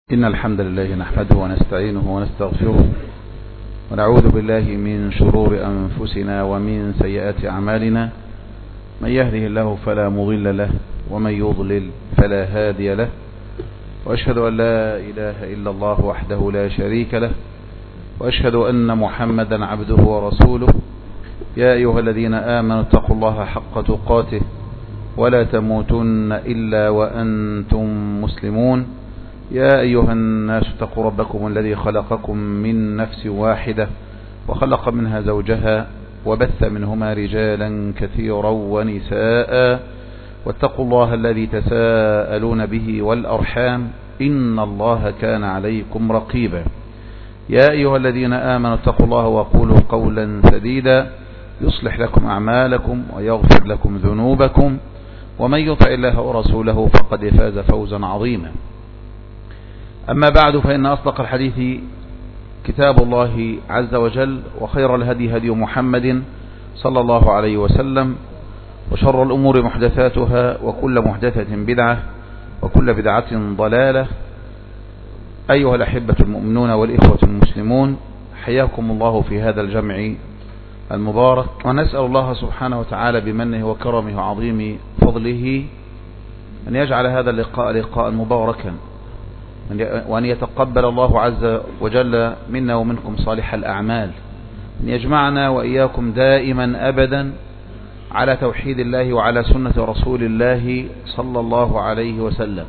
إن الحمد لله نحمده ونستعينه ونستغفره ونعوذ بالله من شرور أنفسنا ومن سيئات أعمالنا. من يهده الله فلا مضل له ومن يضلل فلا هادي له، وأشهد أن لا إله إلا الله وحده لا شريك له، وأشهد أن محمدا عبده ورسوله. يا أيها الذين آمنوا اتقوا الله حق تقاته ولا تموتن إلا وأنتم مسلمون. يا أيها الناس اتقوا ربكم الذي خلقكم من نفس واحدة وخلق منها زوجها وبث منهما رجالا كثيرا ونساء، واتقوا الله الذي تساءلون به والأرحام إن الله كان عليكم رقيبا. يا أيها الذين آمنوا اتقوا الله وقولوا قولا سديدا يصلح لكم أعمالكم ويغفر لكم ذنوبكم، ومن يطع الله ورسوله فقد فاز فوزا عظيما. أما بعد، فإن أصدق الحديث كتاب الله عز وجل، وخير الهدي هدي محمد صلى الله عليه وسلم، وشر الأمور محدثاتها، وكل محدثة بدعة، وكل بدعة ضلالة. أيها الأحبة المؤمنون والإخوة المسلمون، حياكم الله في هذا الجمع المبارك، ونسأل الله سبحانه وتعالى بمنه وكرمه وعظيم فضله أن يجعل هذا اللقاء لقاء مباركا، وأن يتقبل الله عز وجل منا ومنكم صالح الأعمال، أن يجمعنا وإياكم دائما أبدا على توحيد الله وعلى سنة رسول الله صلى الله عليه وسلم.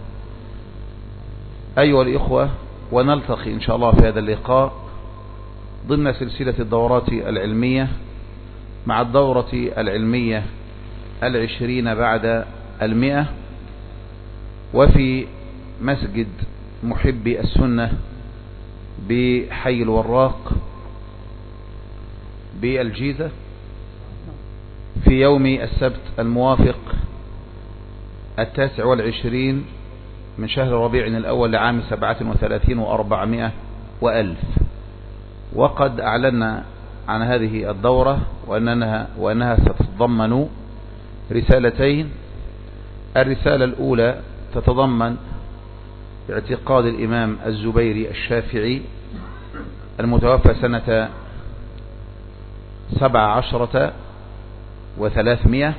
أيها الإخوة، ونلتقي إن شاء الله في هذا اللقاء ضمن سلسلة الدورات العلمية مع الدورة العلمية 20 بعد 100، وفي مسجد محبي السنة بحي الوراق بالجيزة، في يوم السبت الموافق 29 من شهر ربيع الأول لعام 37 و400 وألف. وقد أعلنا عن هذه الدورة وأنها ستتضمن رسالتين. الرسالة الأولى تتضمن اعتقاد الإمام الزبيري الشافعي المتوفى سنة 17 و300،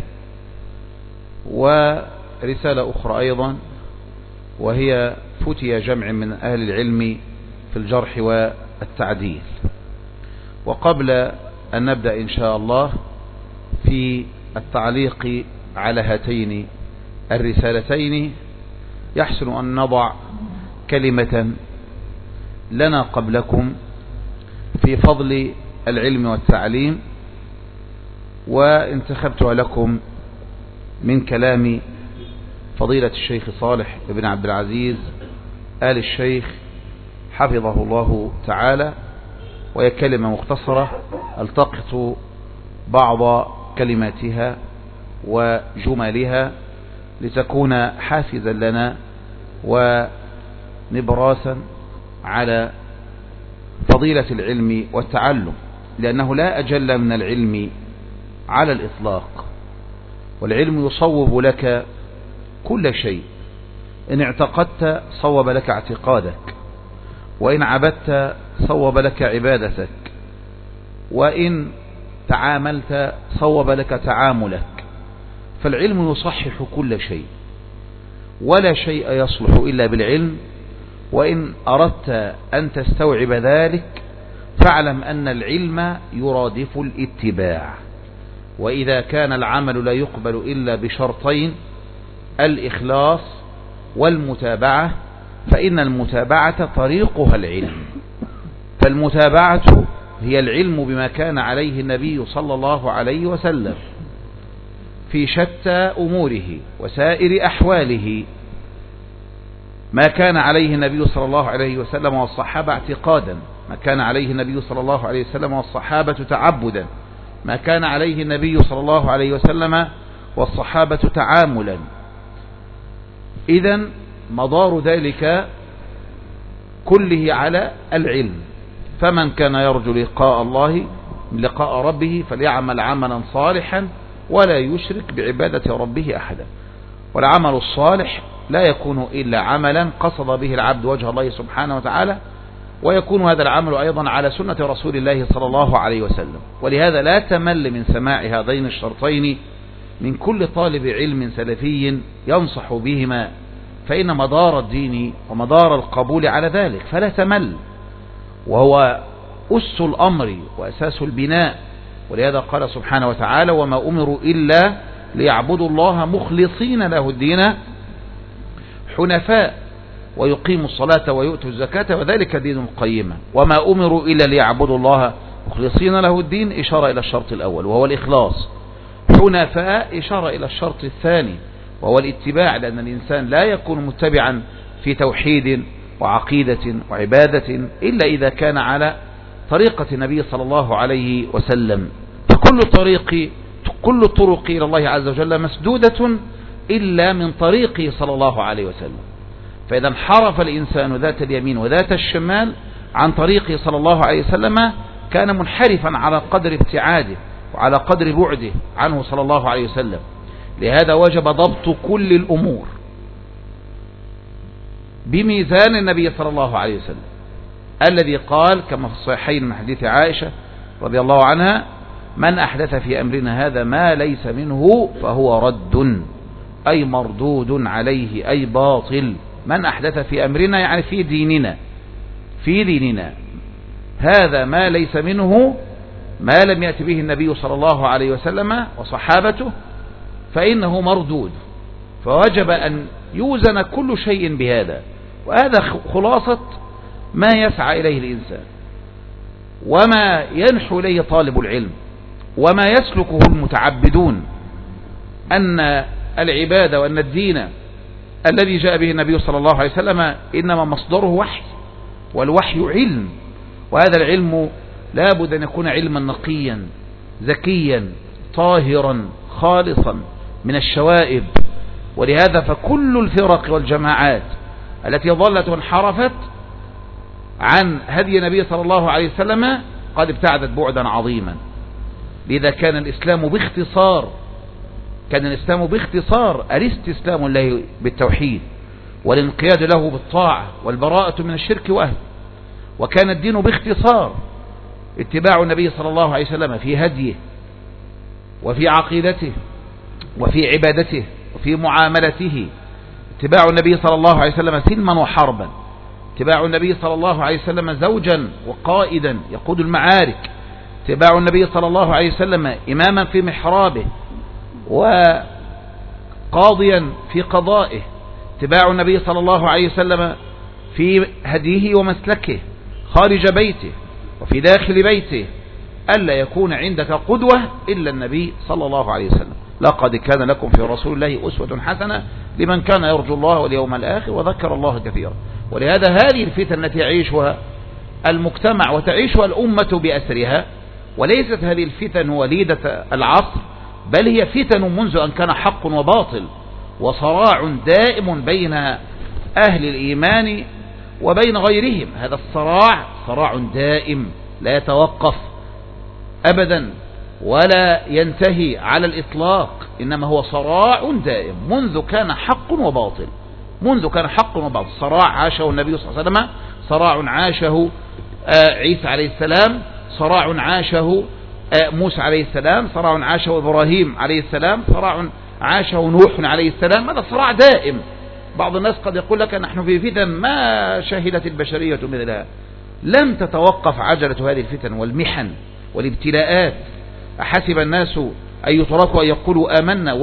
ورسالة أخرى أيضا وهي فتي جمع من أهل العلم في الجرح والتعديل. وقبل أن نبدأ إن شاء الله في التعليق على هاتين الرسالتين، يحسن أن نضع كلمة لنا قبلكم في فضل العلم والتعليم، وانتخبتها لكم من كلام فضيلة الشيخ صالح بن عبد العزيز آل الشيخ حفظه الله تعالى، وهي كلمة مختصرة التقط بعض كلماتها وجملها لتكون حافزا لنا ونبراسا على فضيلة العلم والتعلم، لأنه لا أجل من العلم على الإطلاق، والعلم يصوب لك كل شيء. إن اعتقدت صوب لك اعتقادك، وإن عبدت صوب لك عبادتك، وإن تعاملت صوب لك تعاملك. فالعلم يصحح كل شيء، ولا شيء يصلح إلا بالعلم. وإن أردت أن تستوعب ذلك فاعلم أن العلم يرادف الاتباع، وإذا كان العمل لا يقبل إلا بشرطين، الإخلاص والمتابعة، فإن المتابعة طريقها العلم. فالمتابعة هي العلم بما كان عليه النبي صلى الله عليه وسلم في شتى أموره وسائر أحواله، ما كان عليه النبي صلى الله عليه وسلم والصحابة اعتقادا، ما كان عليه النبي صلى الله عليه وسلم والصحابة تعبدا، ما كان عليه النبي صلى الله عليه وسلم والصحابة تعاملا. إذن مدار ذلك كله على العلم. فمن كان يرجو لقاء ربه فليعمل عملا صالحا ولا يشرك بعبادة ربه أحدا. والعمل الصالح لا يكون إلا عملا قصد به العبد وجه الله سبحانه وتعالى، ويكون هذا العمل أيضا على سنة رسول الله صلى الله عليه وسلم. ولهذا لا تمل من سماع هذين الشرطين من كل طالب علم سلفي ينصح بهما، فإن مدار الدين ومدار القبول على ذلك، فلا تمل، وهو أس الأمر وأساس البناء. ولهذا قال سبحانه وتعالى: وما أمروا إلا ليعبدوا الله مخلصين له الدين حنفاء ويقيموا الصلاة ويؤتوا الزكاة وذلك دين القيمة. وما أمروا إلا ليعبدوا الله مخلصين له الدين إشارة إلى الشرط الأول وهو الإخلاص، حنفاء إشارة إلى الشرط الثاني وهو الاتباع، لأن الإنسان لا يكون متبعا في توحيد وعقيدة وعبادة إلا إذا كان على طريقة النبي صلى الله عليه وسلم. كل الطرق إلى الله عز وجل مسدودة إلا من طريقه صلى الله عليه وسلم. فإذا انحرف الإنسان ذات اليمين وذات الشمال عن طريقه صلى الله عليه وسلم كان منحرفا على قدر ابتعاده وعلى قدر بعده عنه صلى الله عليه وسلم. لهذا وجب ضبط كل الأمور بميزان النبي صلى الله عليه وسلم الذي قال كما في الصحيحين من حديث عائشة رضي الله عنها: من أحدث في أمرنا هذا ما ليس منه فهو رد، أي مردود عليه، أي باطل. من أحدث في أمرنا يعني في ديننا هذا ما ليس منه، ما لم يأتي به النبي صلى الله عليه وسلم وصحابته، فإنه مردود. فوجب أن يوزن كل شيء بهذا، وهذا خلاصة ما يسعى إليه الإنسان وما ينحو إليه طالب العلم وما يسلكه المتعبدون، أن العبادة وأن الدين الذي جاء به النبي صلى الله عليه وسلم إنما مصدره وحي، والوحي علم، وهذا العلم لا بد أن يكون علما نقيا زكيا طاهرا خالصا من الشوائب. ولهذا فكل الفرق والجماعات التي ضلت وانحرفت عن هدي النبي صلى الله عليه وسلم قد ابتعدت بعدا عظيما. لذا كان الإسلام باختصار الاستسلام له بالتوحيد والانقياد له بالطاعة والبراءة من الشرك وأهله. وكان الدين باختصار اتباع النبي صلى الله عليه وسلم في هديه وفي عقيدته وفي عبادته وفي معاملته، اتباع النبي صلى الله عليه وسلم سلما وحربا، اتباع النبي صلى الله عليه وسلم زوجا وقائدا يقود المعارك، اتباع النبي صلى الله عليه وسلم إماما في محرابه وقاضيا في قضائه، اتباع النبي صلى الله عليه وسلم في هديه ومسلكه خارج بيته وفي داخل بيته، ألا يكون عندك قدوة إلا النبي صلى الله عليه وسلم. لقد كان لكم في رسول الله أسوة حسنة لمن كان يرجو الله واليوم الآخر وذكر الله كثيرا. ولهذا هذه الفتن التي يعيشها المجتمع وتعيشها الأمة بأسرها، وليست هذه الفتن وليدة العصر، بل هي فتن منذ أن كان حق وباطل، وصراع دائم بين أهل الإيمان وبين غيرهم. هذا الصراع صراع دائم لا يتوقف أبدا ولا ينتهي على الإطلاق، إنما هو صراع دائم منذ كان حق وباطل، صراع عاشه النبي صلى الله عليه وسلم، صراع عاشه عيسى عليه السلام، صراع عاشه موسى عليه السلام، صراع عاشه إبراهيم عليه السلام، صراع عاشه نوح عليه السلام. هذا صراع دائم. بعض الناس قد يقول لك نحن في فتن ما شهدت البشرية مثلها. لم تتوقف عجلة هذه الفتن والمحن والابتلاءات. أحسب الناس أن يتركوا أن يقولوا آمنا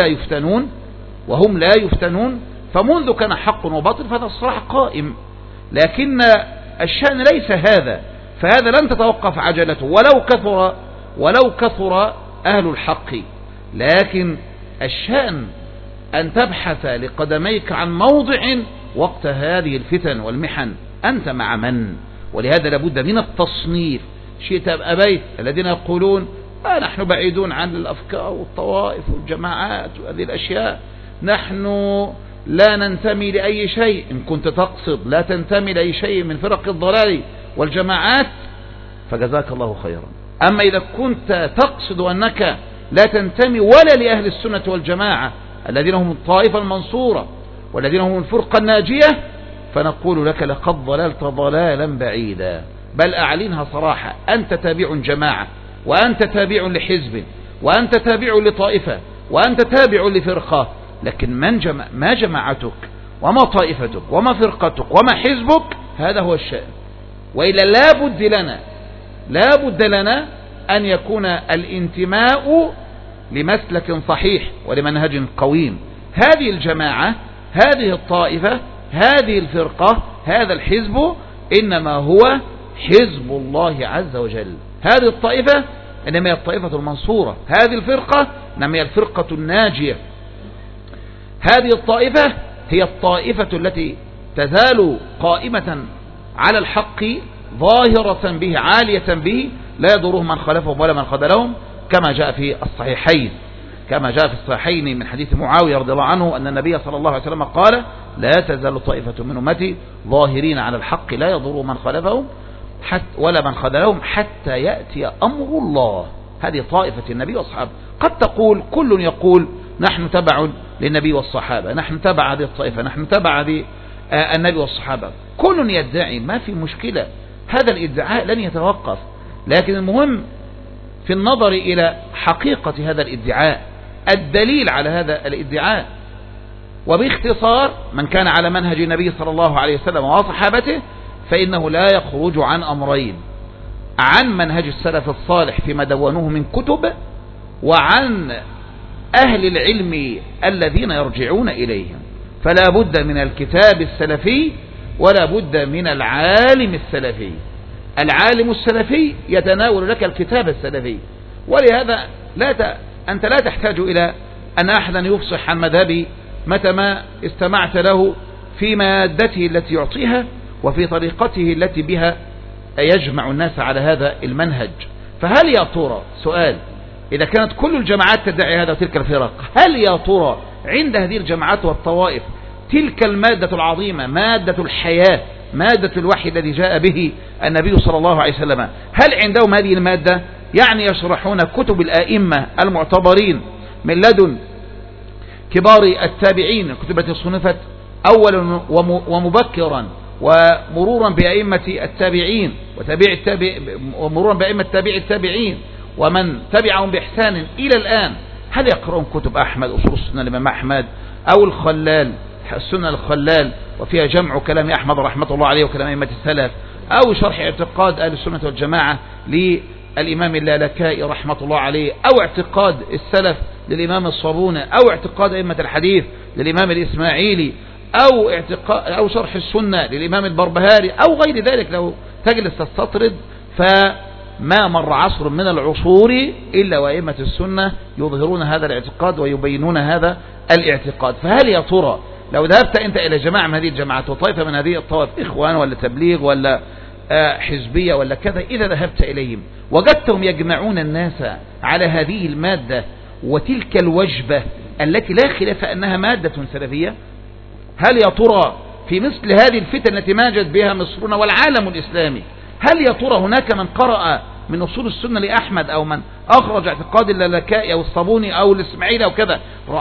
وهم لا يفتنون. فمنذ كان حق وباطل فهذا الصراع قائم، لكن الشأن ليس هذا، فهذا لن تتوقف عجلته ولو كثر أهل الحق. لكن الشأن أن تبحث لقدميك عن موضع وقت هذه الفتن والمحن أنت مع من. ولهذا لابد من التصنيف، شئت أم أبيت. الذين يقولون نحن بعيدون عن الأفكار والطوائف والجماعات وهذه الأشياء، نحن لا ننتمي لأي شيء. إن كنت تقصد لا تنتمي لأي شيء من فرق الضلال والجماعات فجزاك الله خيرا. أما إذا كنت تقصد أنك لا تنتمي ولا لأهل السنة والجماعة الذين هم الطائفة المنصورة والذين هم الفرقة الناجية، فنقول لك لقد ضللت ضلالا بعيدا. بل أعلنها صراحة، أنت تابع جماعة، وأنت تابع لحزب، وأنت تابع لطائفة، وأنت تابع لفرقة، لكن ما جماعتك وما طائفتك وما فرقتك وما حزبك، هذا هو الشأن. وإلا لا بد لنا أن يكون الانتماء لمسلك صحيح ولمنهج قويم. هذه الجماعة، هذه الطائفة، هذه الفرقة، هذا الحزب إنما هو حزب الله عز وجل. هذه الطائفة إنما هي الطائفة المنصورة، هذه الفرقة إنما هي الفرقة الناجية. هذه الطائفة هي الطائفة التي تزال قائمة على الحق ظاهرة به عالية به، لا يضرهم من خلفهم ولا من خذلهم، كما جاء في الصحيحين من حديث معاوية رضي الله عنه أن النبي صلى الله عليه وسلم قال: لا تزال طائفة من أمتي ظاهرين على الحق لا يضرهم من خلفهم ولا من خذلهم حتى يأتي أمر الله. هذه طائفة النبي والصحابة. قد تقول كل يقول نحن تبع للنبي والصحابة، نحن تبع هذه الطائفة، نحن تبع النبي والصحابة، كل يدعي، ما في مشكلة، هذا الادعاء لن يتوقف، لكن المهم في النظر إلى حقيقة هذا الادعاء، الدليل على هذا الادعاء. وباختصار من كان على منهج النبي صلى الله عليه وسلم وصحابته فإنه لا يخرج عن أمرين: عن منهج السلف الصالح فيما دونوه من كتب، وعن أهل العلم الذين يرجعون إليهم. فلا بد من الكتاب السلفي ولا بد من العالم السلفي. العالم السلفي يتناول لك الكتاب السلفي، ولهذا أنت لا تحتاج إلى أن أحدا يفصح عن مذهبي متى ما استمعت له في مادته التي يعطيها وفي طريقته التي بها يجمع الناس على هذا المنهج. فهل يا ترى، سؤال، إذا كانت كل الجماعات تدعي هذا وتلك الفرق، هل يا ترى عند هذه الجماعات والطوائف تلك المادة العظيمة، مادة الحياة، مادة الوحي الذي جاء به النبي صلى الله عليه وسلم، هل عندهم هذه المادة؟ يعني يشرحون كتب الآئمة المعتبرين من لدن كبار التابعين، كتب التي صنفت أولا ومبكرا ومرورا بأئمة التابعين ومرورا بأئمة التابعين ومن تبعهم بإحسان إلى الآن. هل يقرؤون كتب أحمد، أصول السنة الإمام أحمد، أو الخلال، السنة الخلال وفيها جمع كلام أحمد رحمة الله عليه وكلام أئمة السلف، أو شرح اعتقاد أهل السنة والجماعة للإمام اللالكائي رحمة الله عليه، أو اعتقاد السلف للإمام الصابوني، أو اعتقاد أئمة الحديث للإمام الإسماعيلي، أو شرح السنة للإمام البربهاري، أو غير ذلك. لو تجلس تستطرد فما مر عصر من العصور إلا وأئمة السنة يظهرون هذا الاعتقاد ويبينون هذا الاعتقاد. فهل يا ترى لو ذهبت أنت إلى جماعة من هذه الجماعات وطائفة من هذه الطوائف، إخوان ولا تبليغ ولا حزبية ولا كذا، إذا ذهبت إليهم وجدتهم يجمعون الناس على هذه المادة وتلك الوجبة التي لا خلاف أنها مادة سلفية، هل يا ترى في مثل هذه الفتن التي ماجت بها مصرنا والعالم الإسلامي، هل يا ترى هناك من قرأ من أصول السنة لأحمد أو من أخرج اعتقاد اللالكائي أو الصابوني أو الإسماعيلي أو كذا،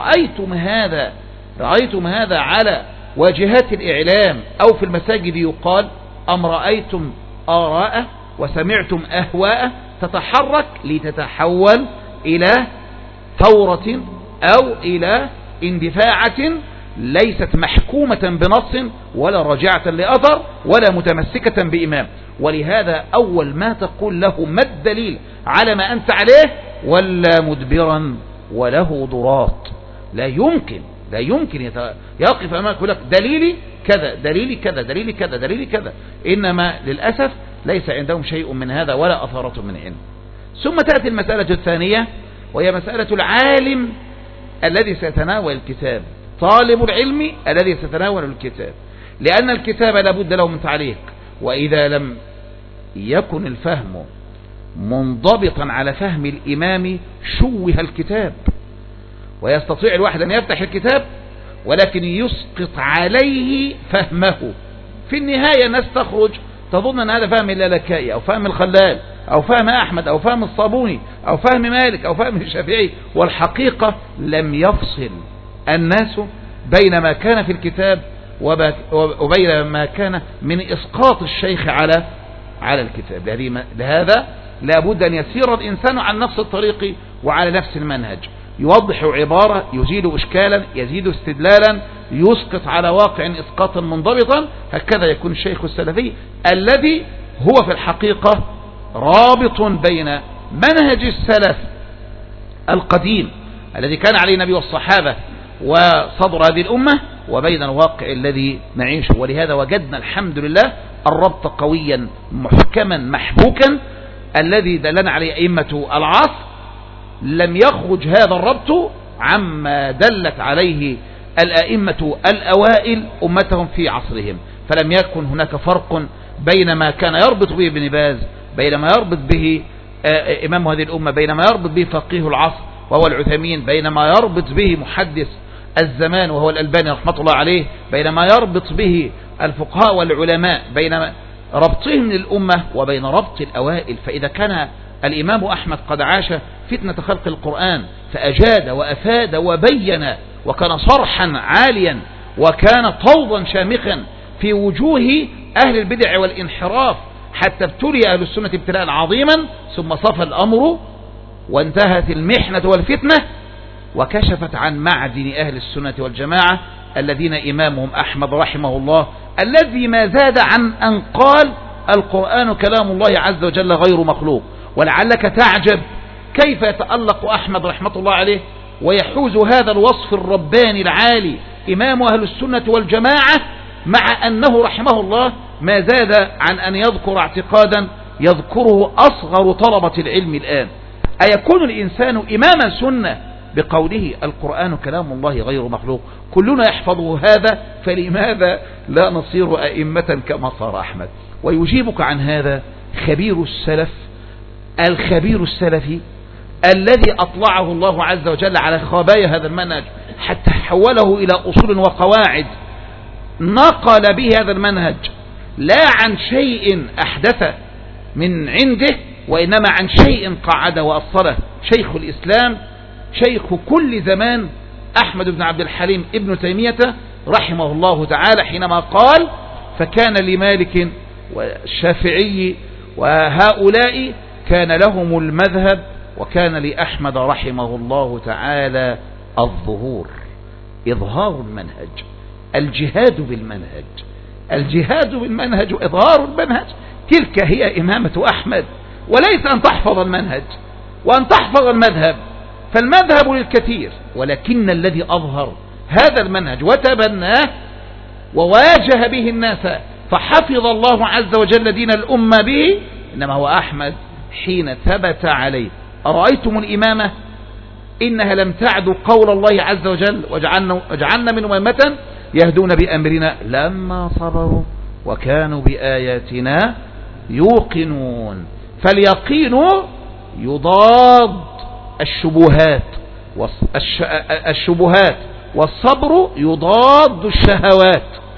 رأيتم هذا على واجهات الإعلام أو في المساجد يقال؟ أم رأيتم آراء وسمعتم أهواء تتحرك لتتحول إلى ثورة أو إلى اندفاعة ليست محكومة بنص ولا راجعة لأثر ولا متمسكة بإمام؟ ولهذا أول ما تقول له ما الدليل على ما أنت عليه ولا مدبرا وله ضراط. لا يمكن يقف أمامك يقول لك دليلي كذا، دليلي كذا، دليلي كذا، دليلي كذا. إنما للأسف ليس عندهم شيء من هذا ولا أثارة من علم. ثم تأتي المسألة الثانية، وهي مسألة العالم الذي سيتناول الكتاب، طالب العلم الذي سيتناول الكتاب، لأن الكتاب لابد له من تعليق، وإذا لم يكن الفهم منضبطا على فهم الإمام شوه الكتاب، ويستطيع الواحد أن يفتح الكتاب ولكن يسقط عليه فهمه. في النهاية الناس تخرج تظن أن هذا فهم اللالكائي أو فهم الخلال أو فهم أحمد أو فهم الصابوني أو فهم مالك أو فهم الشافعي، والحقيقة لم يفصل الناس بين ما كان في الكتاب وبين ما كان من إسقاط الشيخ على الكتاب. لهذا لابد أن يسير الإنسان عن نفس الطريق وعلى نفس المنهج، يوضح عبارة، يزيل إشكالا، يزيد استدلالا، يسقط على واقع إسقاطا منضبطا. هكذا يكون الشيخ السلفي الذي هو في الحقيقة رابط بين منهج السلف القديم الذي كان عليه النبي والصحابة وصدر هذه الأمة وبين الواقع الذي نعيشه. ولهذا وجدنا الحمد لله الربط قويا محكما محبوكا الذي دلنا عليه أئمة العصر. لم يخرج هذا الربط عما دلت عليه الأئمة الأوائل أمتهم في عصرهم، فلم يكن هناك فرق بين ما كان يربط به ابن باز، بين ما يربط به إمام هذه الأمة، بين ما يربط به فقيه العصر وهو العثيمين، بين ما يربط به محدث الزمان وهو الألباني رحمة الله عليه، بين ما يربط به الفقهاء والعلماء، بين ربطهم للأمة وبين ربط الأوائل. فإذا كان الإمام أحمد قد عاش فتنة خلق القرآن فأجاد وأفاد وبين وكان صرحا عاليا وكان طوضا شامخا في وجوه أهل البدع والانحراف حتى ابتلي أهل السنة ابتلاء عظيما، ثم صفى الأمر وانتهت المحنة والفتنة وكشفت عن معدن أهل السنة والجماعة الذين إمامهم أحمد رحمه الله، الذي ما زاد عن أن قال القرآن كلام الله عز وجل غير مخلوق. ولعلك تعجب كيف يتألق أحمد رحمة الله عليه ويحوز هذا الوصف الرباني العالي إمام أهل السنة والجماعة، مع أنه رحمه الله ما زاد عن أن يذكر اعتقادا يذكره أصغر طلبة العلم الآن. أيكون الإنسان إماما سنة بقوله القرآن كلام الله غير مخلوق؟ كلنا يحفظه هذا، فلماذا لا نصير أئمة كما صار أحمد؟ ويجيبك عن هذا خبير السلف، الخبير السلفي الذي أطلعه الله عز وجل على خبايا هذا المنهج حتى حوله إلى أصول وقواعد، نقل به هذا المنهج لا عن شيء أحدث من عنده وإنما عن شيء قعد وأصله شيخ الإسلام، شيخ كل زمان أحمد بن عبد الحليم ابن تيمية رحمه الله تعالى، حينما قال فكان لمالك والشافعي وهؤلاء كان لهم المذهب وكان لأحمد رحمه الله تعالى الظهور، إظهار المنهج، الجهاد بالمنهج، الجهاد بالمنهج وإظهار المنهج. تلك هي إمامة أحمد، وليس أن تحفظ المنهج وأن تحفظ المذهب، فالمذهب للكثير، ولكن الذي أظهر هذا المنهج وتبناه وواجه به الناس فحفظ الله عز وجل دين الأمة به إنما هو أحمد حين ثبت عليه. أرأيتم الإمامة إنها لم تعد قول الله عز وجل وجعلنا منهم أئمة يهدون بأمرنا لما صبروا وكانوا بآياتنا يوقنون. فاليقين يضاد الشبهات والصبر يضاد الشهوات،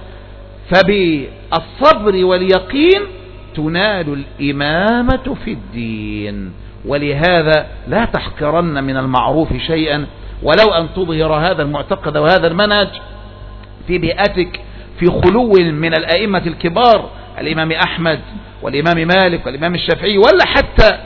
فبالصبر واليقين تنال الإمامة في الدين. ولهذا لا تحقرن من المعروف شيئا ولو أن تظهر هذا المعتقد وهذا المنهج في بيئتك في خلو من الأئمة الكبار، الإمام أحمد والإمام مالك والإمام الشافعي، ولا حتى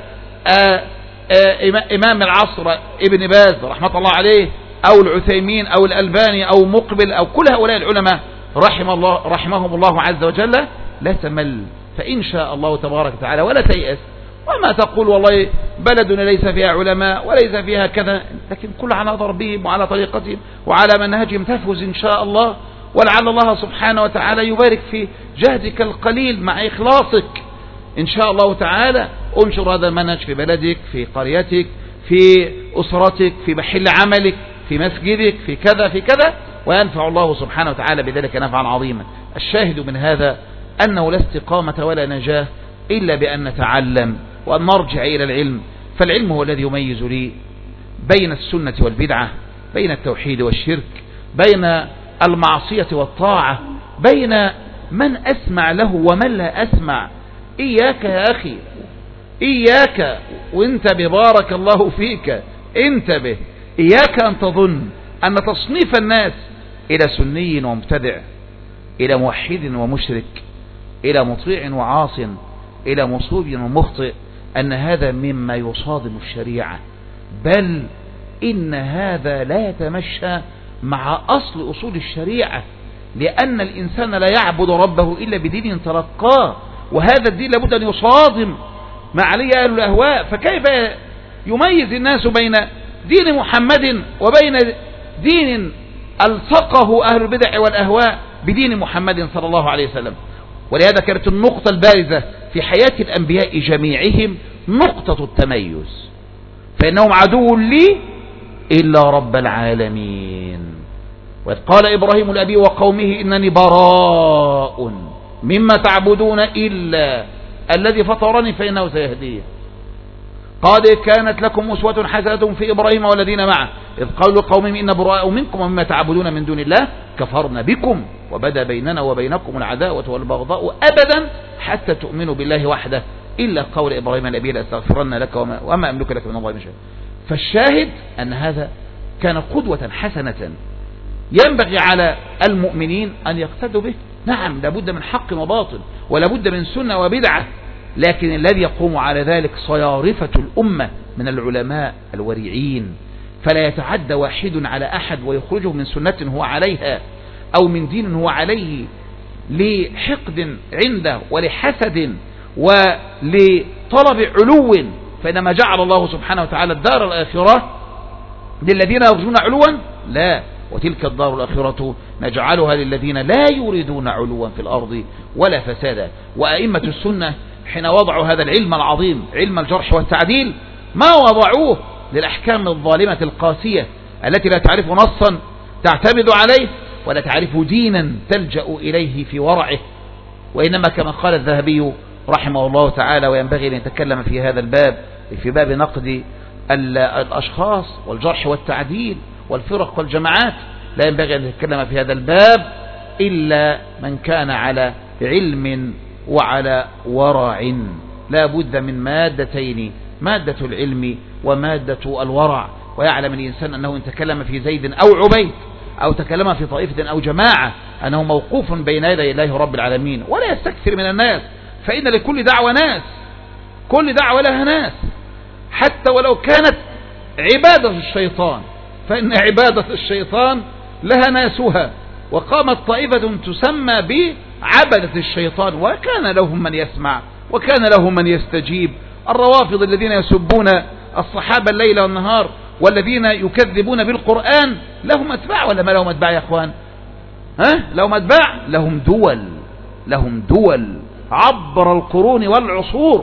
إمام العصر ابن باز رحمة الله عليه أو العثيمين أو الألباني أو مقبل أو كل هؤلاء العلماء رحمهم الله عز وجل، لا تمل فإن شاء الله تبارك وتعالى ولا تيأس. وما تقول والله بلدنا ليس فيها علماء وليس فيها كذا، لكن كل على ضربهم وعلى طريقتهم وعلى منهجهم تفوز إن شاء الله. ولعل الله سبحانه وتعالى يبارك في جهدك القليل مع إخلاصك إن شاء الله تعالى. انشر هذا المنهج في بلدك، في قريتك، في أسرتك، في محل عملك، في مسجدك، في كذا في كذا، وينفع الله سبحانه وتعالى بذلك نفعا عظيما. الشاهد من هذا أنه لا استقامة ولا نجاة إلا بأن نتعلم وأن نرجع إلى العلم، فالعلم هو الذي يميز لي بين السنة والبدعة، بين التوحيد والشرك، بين المعصية والطاعة، بين من أسمع له ومن لا أسمع. إياك يا أخي، إياك وانتبه بارك الله فيك، انتبه، إياك أن تظن أن تصنيف الناس إلى سني ومبتدع، إلى موحد ومشرك، إلى مطيع وعاص، إلى مصوب ومخطئ، أن هذا مما يصادم الشريعة، بل إن هذا لا يتمشى مع أصل الشريعة، لأن الإنسان لا يعبد ربه إلا بدين تلقاه، وهذا الدين لابد أن يصادم ما عليه أهل الأهواء. فكيف يميز الناس بين دين محمد وبين دين ألصقه أهل البدع والأهواء بدين محمد صلى الله عليه وسلم؟ ولهذا كانت النقطة البارزة في حياة الأنبياء جميعهم نقطة التميز، فإنهم عدو لي إلا رب العالمين. وإذ قال إبراهيم لأبيه وقومه إنني براء مما تعبدون إلا الذي فطرني فإنه سيهديه. قد كانت لكم أسوة حسنة في إبراهيم والذين معه إذ قالوا لقومهم إن براء منكم ومما تعبدون من دون الله كفرنا بكم وبدا بيننا وبينكم العداوة والبغضاء أبدا حتى تؤمنوا بالله وحده إلا قول إبراهيم لأبيه لأستغفرن لك وما أملك لك من الله من شيء. فالشاهد أن هذا كان قدوة حسنة ينبغي على المؤمنين أن يقتدوا به. نعم، لابد من حق وباطل ولابد من سنة وبدعة، لكن الذي يقوم على ذلك صيارفة الأمة من العلماء الورعين، فلا يتعدى واحد على أحد ويخرجه من سنة هو عليها أو من دين هو عليه لحقد عنده ولحسد ولطلب علو، فإنما جعل الله سبحانه وتعالى الدار الآخرة للذين يرجون علوا، لا، وتلك الدار الآخرة نجعلها للذين لا يريدون علوا في الأرض ولا فسادا. وأئمة السنة حين وضعوا هذا العلم العظيم علم الجرح والتعديل ما وضعوه للأحكام الظالمة القاسية التي لا تعرف نصا تعتمد عليه ولا تعرف دينا تلجأ إليه في ورعه، وإنما كما قال الذهبي رحمه الله تعالى، وينبغي أن يتكلم في هذا الباب في باب نقد الأشخاص والجرح والتعديل والفرق والجماعات، لا ينبغي أن يتكلم في هذا الباب إلا من كان على علم وعلى ورع. لا بد من مادتين، مادة العلم ومادة الورع، ويعلم الإنسان أنه إن تكلم في زيد أو عبيد أو تكلم في طائفة أو جماعة أنه موقوف بين يدي الله رب العالمين، ولا يستكثر من الناس، فإن لكل دعوة ناس، كل دعوة لها ناس، حتى ولو كانت عبادة الشيطان، فإن عبادة الشيطان لها ناسها. وقامت طائفة تسمى بعبدة الشيطان، وكان لهم من يسمع وكان لهم من يستجيب. الروافض الذين يسبون الصحابة الليل والنهار والذين يكذبون بالقرآن لهم أتباع ولا ما لهم أتباع يا أخوان؟ لهم أتباع، لهم دول عبر القرون والعصور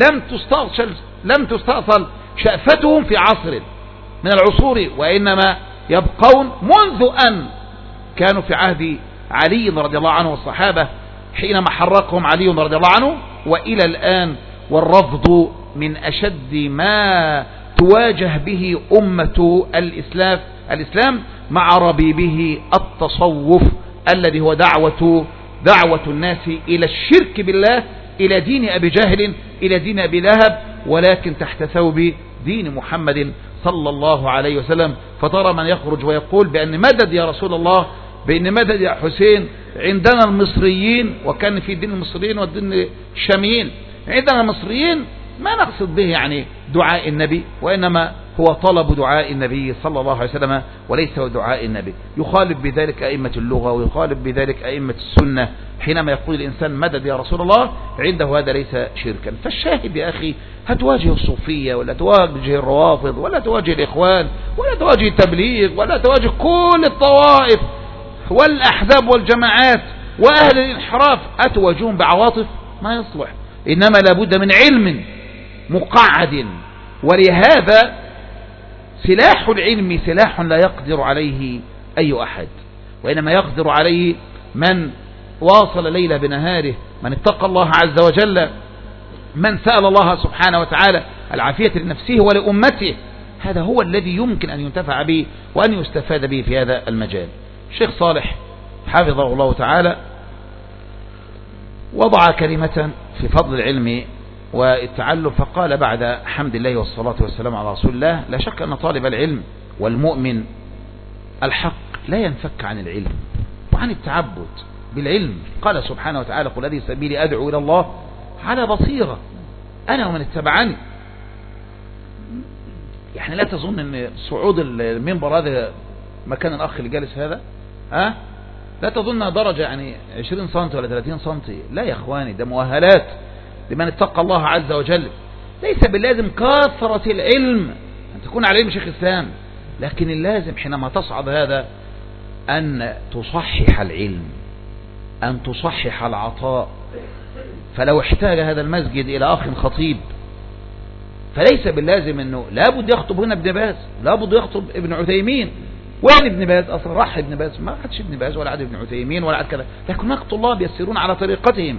لم تستأصل شأفتهم في عصر من العصور، وإنما يبقون منذ أن كانوا في عهد علي رضي الله عنه والصحابة حينما حرقهم علي رضي الله عنه وإلى الآن. والرفض من أشد ما تواجه به أمة الإسلام مع ربيبه التصوف الذي هو دعوة الناس إلى الشرك بالله، إلى دين أبي جهل، إلى دين أبي لهب، ولكن تحت ثوب دين محمد صلى الله عليه وسلم. فترى من يخرج ويقول بأن مدد يا رسول الله، بأن مدد يا حسين، عندنا المصريين، وكان في دين المصريين والدين الشاميين، عندنا المصريين ما نقصد به يعني دعاء النبي، وإنما هو طلب دعاء النبي صلى الله عليه وسلم وليس هو دعاء النبي. يخالف بذلك أئمة اللغة ويخالف بذلك أئمة السنة حينما يقول الإنسان مدد يا رسول الله، عنده هذا ليس شركا. فالشاهد يا أخي، هتواجه الصوفية ولا تواجه الروافض ولا تواجه الإخوان ولا تواجه التبليغ ولا تواجه كل الطوائف والأحزاب والجماعات وأهل الانحراف، أتواجهون بعواطف ما يصلح، إنما لابد من علم مقعد. ولهذا سلاح العلم سلاح لا يقدر عليه أي أحد، وإنما يقدر عليه من واصل ليلة بنهاره، من اتقى الله عز وجل، من سأل الله سبحانه وتعالى العافية لنفسه ولأمته. هذا هو الذي يمكن أن ينتفع به وأن يستفاد به في هذا المجال. الشيخ صالح حفظه الله تعالى وضع كلمة في فضل العلم والتعلم، فقال بعد حمد الله والصلاة والسلام على رسول الله: لا شك أن طالب العلم والمؤمن الحق لا ينفك عن العلم وعن التعبد بالعلم. قال سبحانه وتعالى: قل هذه سبيلي أدعو إلى الله على بصيرة أنا ومن اتبعني. يعني لا تظن أن صعود المنبر هذا مكان الأخ اللي جالس هذا لا تظن درجة يعني 20 سنتي ولا 30 سنتي. لا يا إخواني، ده مؤهلات لمن اتقى الله عز وجل. ليس باللازم كثرة العلم أن تكون على علم شيخ الإسلام، لكن اللازم حينما تصعد هذا أن تصحح العلم، أن تصحح العطاء. فلو احتاج هذا المسجد إلى أخ خطيب، فليس باللازم أنه لابد يخطب هنا ابن باز، لابد يخطب ابن عثيمين. وين ابن باز أصلا؟ راح ابن باز، ما حدش ابن باز ولا عاد ابن عثيمين ولا عاد كذا، لكن هناك طلاب يسيرون على طريقتهم.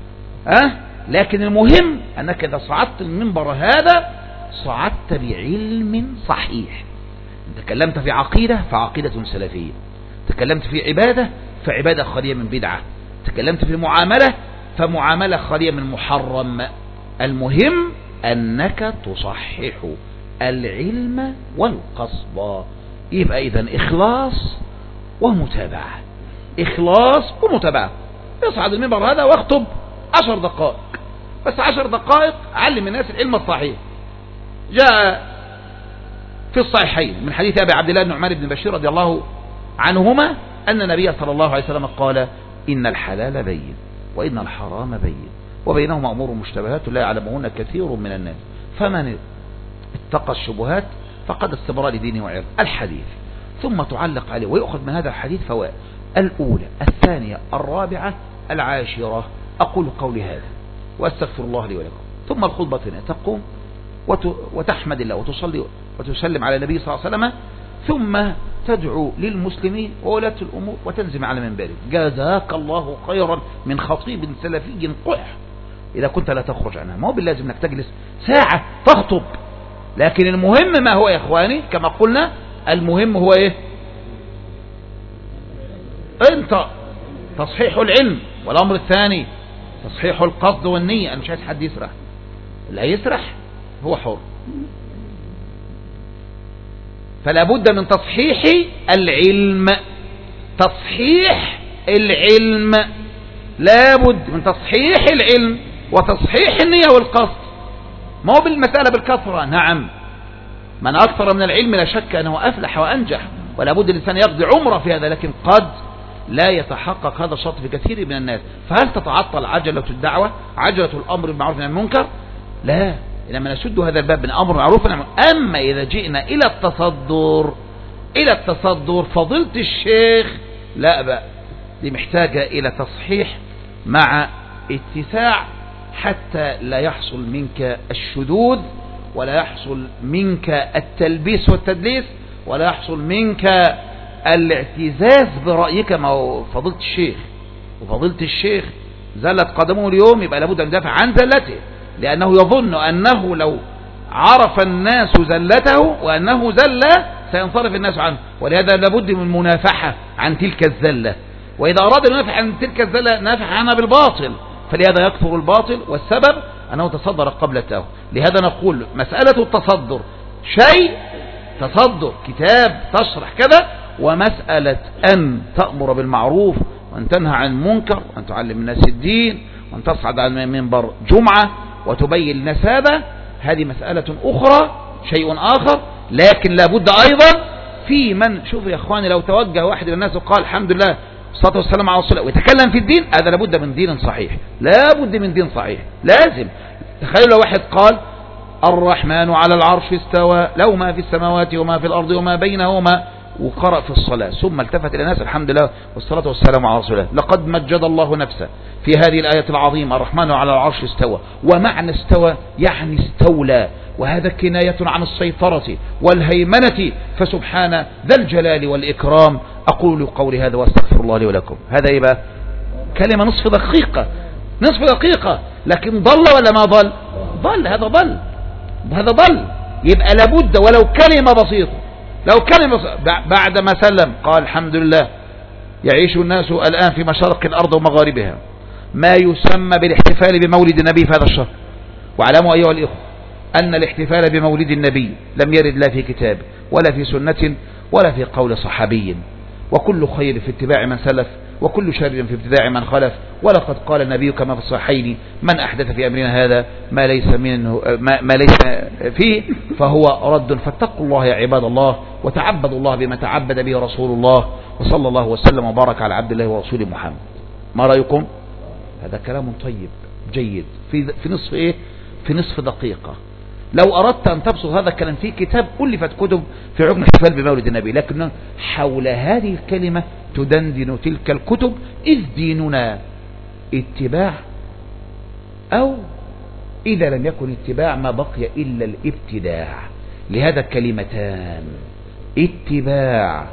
لكن المهم أنك إذا صعدت المنبر هذا صعدت بعلم صحيح. تكلمت في عقيدة فعقيدة سلفية، تكلمت في عبادة فعبادة خالية من بدعة، تكلمت في معاملة فمعاملة خالية من محرم. المهم أنك تصحح العلم والقصد. يبقى إذن إخلاص ومتابعة، إخلاص ومتابعة. يصعد المنبر هذا واخطب 10 دقائق بس، 10 دقائق علم الناس العلم الصحيح. جاء في الصحيحين من حديث أبي عبد الله بن عمر بن بشير رضي الله عنهما أن النبي صلى الله عليه وسلم قال: إن الحلال بين وإن الحرام بين وبينهما أمور مشتبهات لا يعلمهن كثير من الناس فمن اتقى الشبهات فقد استبرأ لدينه وعرضه. الحديث ثم تعلق عليه ويؤخذ من هذا الحديث فوائد: الأولى، الثانية، الرابعة، العاشرة. أقول قولي هذا وأستغفر الله لي ولكم. ثم الخطبة تقوم وتحمد الله وتصلي وتسلم على النبي صلى الله عليه وسلم، ثم تدعو للمسلمين وولاة الأمور وتنزم على منبره: جزاك الله خيرا من خطيب سلفي قح. إذا كنت لا تخرج عنها، ما هو باللازم أنك تجلس ساعة تخطب، لكن المهم ما هو يا إخواني؟ كما قلنا المهم هو إيه؟ أنت تصحيح العلم، والأمر الثاني تصحيح القصد والنية. أنا مش عايز حد يسرح، لا يسرح هو حر. فلا بد من تصحيح العلم، تصحيح العلم، لا بد من تصحيح العلم وتصحيح النية والقصد. ما هو بالمسألة بالكثرة. نعم، من أكثر من العلم لا شك أنه أفلح وأنجح، ولا بد الإنسان يقضي عمره في هذا، لكن قد لا يتحقق هذا الشرط في كثير من الناس. فهل تتعطل عجلة الدعوة، عجلة الأمر بالمعروف والنهي عن المنكر؟ لا، إنما نسد هذا الباب من أمر معروف. أما إذا جئنا إلى التصدر فضيلة الشيخ لا بقى، دي محتاجة إلى تصحيح مع اتساع حتى لا يحصل منك الشذوذ، ولا يحصل منك التلبيس والتدليس، ولا يحصل منك الاعتزاز برأيك. ما هو فضيلة الشيخ، وفضيلة الشيخ زلت قدمه اليوم، يبقى لابد أن يدافع عن زلته، لأنه يظن أنه لو عرف الناس زلته وأنه زل سينصرف الناس عنه، ولهذا لابد من منافحة عن تلك الزلة. وإذا أراد أن ينافح عن تلك الزلة نافح عنها بالباطل، فلهذا يكفر الباطل، والسبب أنه تصدر قبل التوبة. لهذا نقول مسألة التصدر شيء، تصدر كتاب تشرح كذا، ومسألة أن تأمر بالمعروف وأن تنهى عن المنكر وأن تعلم الناس الدين وأن تصعد على منبر جمعة وتبين الناس هذه مسألة أخرى، شيء آخر. لكن لابد أيضا في من، شوف يا أخواني، لو توجه واحد إلى الناس وقال الحمد لله والصلاة والسلام على رسول الله ويتكلم في الدين، هذا لابد من دين صحيح، لابد من دين صحيح لازم. تخيلوا لو واحد قال الرحمن على العرش استوى له ما في السماوات وما في الأرض وما بينهما، وقرأ في الصلاة ثم التفت إلى الناس الحمد لله والصلاة والسلام على رسول الله، لقد مجد الله نفسه في هذه الآية العظيمة الرحمن على العرش استوى. ومعنى استوى يعني استولى، وهذا كناية عن السيطرة والهيمنة، فسبحان ذا الجلال والإكرام. أقول قولي هذا واستغفر الله لي ولكم. هذا يبقى كلمة نصف دقيقة، لكن ضل ولا ما ضل؟ ضل، هذا ضل. يبقى لابد ولو كلمة بسيطة، بعد ما سلم قال الحمد لله يعيش الناس الآن في مشارق الأرض ومغاربها ما يسمى بالاحتفال بمولد النبي في هذا الشهر. واعلموا أيها الإخوة أن الاحتفال بمولد النبي لم يرد لا في كتاب ولا في سنة ولا في قول صحابي، وكل خير في اتباع من سلف، وكل شر في ابتداع من خلف. ولقد قال النبي كما في الصحيحين: من أحدث في أمرنا هذا ما ليس فيه فهو رد. فاتقوا الله يا عباد الله، وتعبدوا الله بما تعبد به رسول الله، وصلى الله وسلم وبارك على عبد الله ورسوله محمد. ما رأيكم؟ هذا كلام طيب جيد في نصف ايه؟ في نصف دقيقة. لو أردت أن تبسط هذا الكلام في كتاب ألفت كتب في حكم الاحتفال بمولد النبي، لكن حول هذه الكلمة تدندن تلك الكتب. إذ ديننا اتباع، أو إذا لم يكن اتباع ما بقي إلا الابتداع. لهذا كلمتان: اتباع،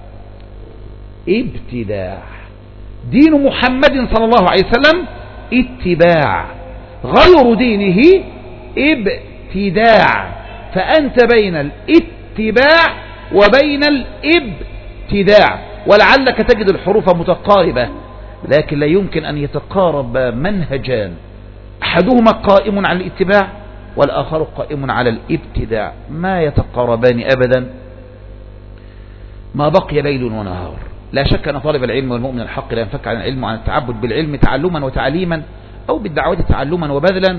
ابتداع. دين محمد صلى الله عليه وسلم اتباع، غير دينه ابتداع. فأنت بين الاتباع وبين الابتداع، ولعلك تجد الحروف متقاربة، لكن لا يمكن أن يتقارب منهجان، أحدهما قائم على الاتباع والآخر قائم على الابتداع، ما يتقاربان أبدا ما بقي ليل ونهار. لا شك أن طالب العلم والمؤمن الحق لا ينفك عن العلم وعن التعبد بالعلم تعلما وتعليما، أو بالدعوة تعلما وبذلا،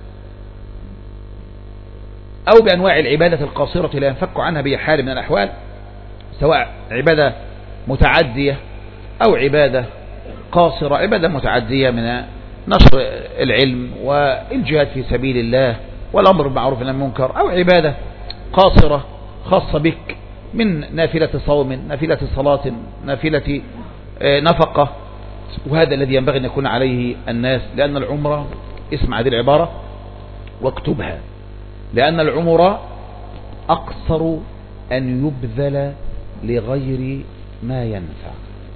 أو بأنواع العبادة القاصرة لا ينفك عنها بأي حال من الأحوال، سواء عبادة متعدية أو عبادة قاصرة. عبادة متعدية من نشر العلم والجهاد في سبيل الله والأمر بالمعروف والنهي عن المنكر، أو عبادة قاصرة خاصة بك من نافلة صوم، نافلة صلاة، نافلة نفقة. وهذا الذي ينبغي أن يكون عليه الناس، لأن العمرة، اسمع هذه العبارة واكتبها، لأن العمر أقصر أن يبذل لغير ما ينفع.